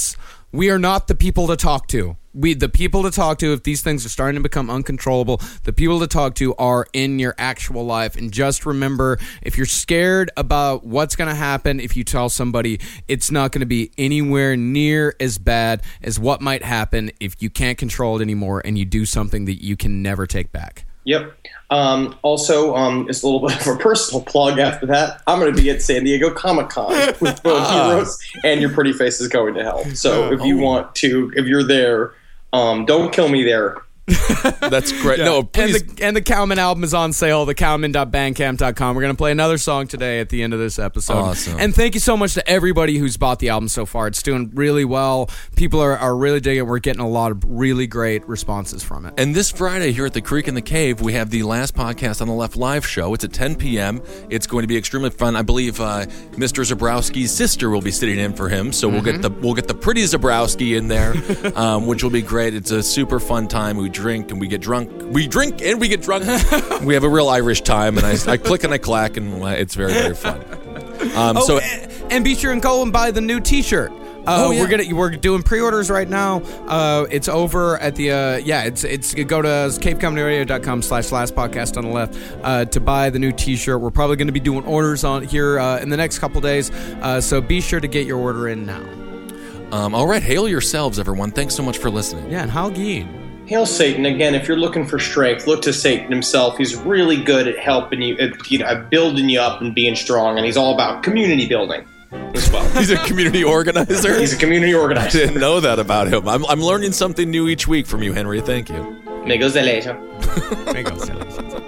We are not the people to talk to. We, the people to talk to, if these things are starting to become uncontrollable, the people to talk to are in your actual life. And just remember, if you're scared about what's going to happen if you tell somebody, it's not going to be anywhere near as bad as what might happen if you can't control it anymore and you do something that you can never take back. Yep. Um, also, um, it's a little bit of a personal plug after that. I'm going to be at San Diego Comic-Con with Both Heroes, and Your Pretty Face is Going to Hell. So if you want to, if you're there, um, don't kill me there. That's great. Yeah. No, please. And the, and the Cowman album is on sale, the cowman dot bandcamp dot com. We're going to play another song today at the end of this episode. Awesome. And thank you so much to everybody who's bought the album so far. It's doing really well. People are, are really digging it. We're getting a lot of really great responses from it. And this Friday here at the Creek in the Cave, we have the Last Podcast on the Left live show. It's at ten p.m. It's going to be extremely fun. I believe uh, Mister Zabrowski's sister will be sitting in for him, so mm-hmm. we'll get the we'll get the pretty Zabrowski in there, um, which will be great. It's a super fun time. We drink and we get drunk. We drink and we get drunk. We have a real Irish time, and I, I click and I clack, and it's very, very fun. Um, oh, so, and, and be sure and go and buy the new T-shirt. Uh, oh, yeah. We're gonna we're doing pre-orders right now. Uh, it's over at the uh, yeah. It's it's go to cape comedy radio dot com slash last podcast on the left uh, to buy the new T-shirt. We're probably going to be doing orders on here uh, in the next couple days. Uh, so be sure to get your order in now. Um, all right, hail yourselves, everyone. Thanks so much for listening. Yeah, and Halgeen. Hail Satan. Again, if you're looking for strength, look to Satan himself. He's really good at helping you, at, you know, at building you up and being strong, and he's all about community building as well. He's a community organizer? He's a community organizer. I didn't know that about him. I'm, I'm learning something new each week from you, Henry. Thank you. Me goes the laser. Me goes the laser.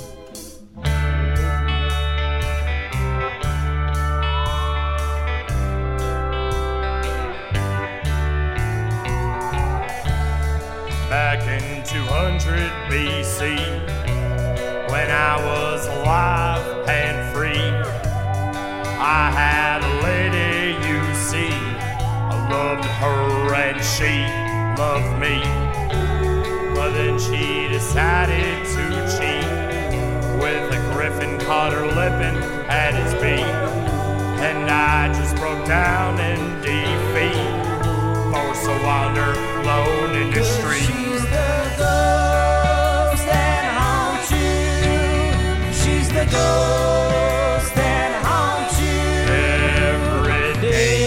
Back in two hundred B C, when I was alive and free, I had a lady, you see. I loved her and she loved me. But then she decided to cheat with a griffin caught her lippin' at his beak. And I just broke down in defeat. Forced to wander alone in the street. She's the ghost that haunts you. She's the ghost that haunts you every day.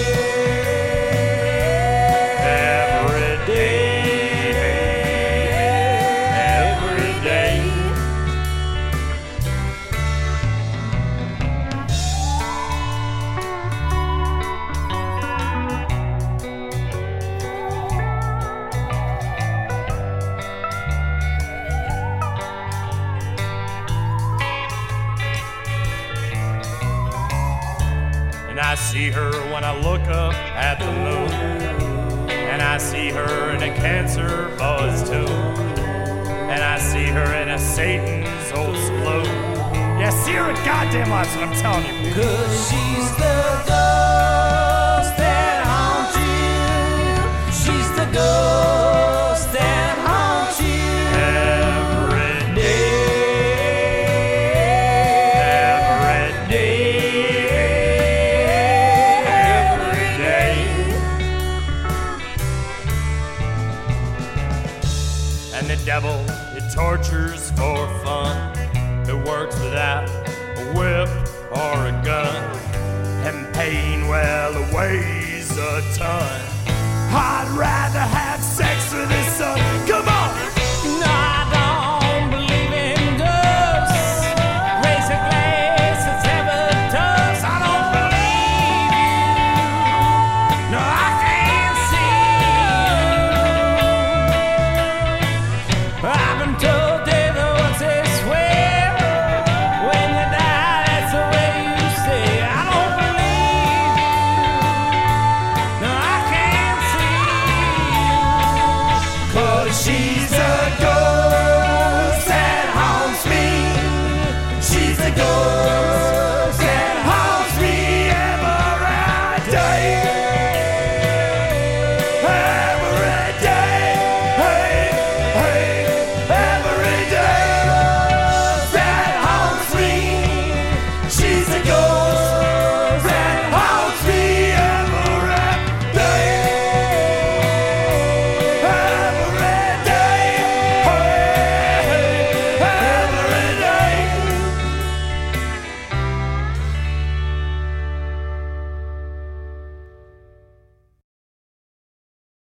Every day. Every day. And I see her when I look up at the moon. And I see her in a cancer buzz too. And I see her in a Satan's old saloon. Yeah, see her in goddamn lives, what I'm telling you. Cause she's the ghost that haunts you. She's the ghost that haunts you every day. Every day. Every day. And the devil, it tortures for fun. It works without a whip or a gun. And pain, well, it weighs a ton. I'd rather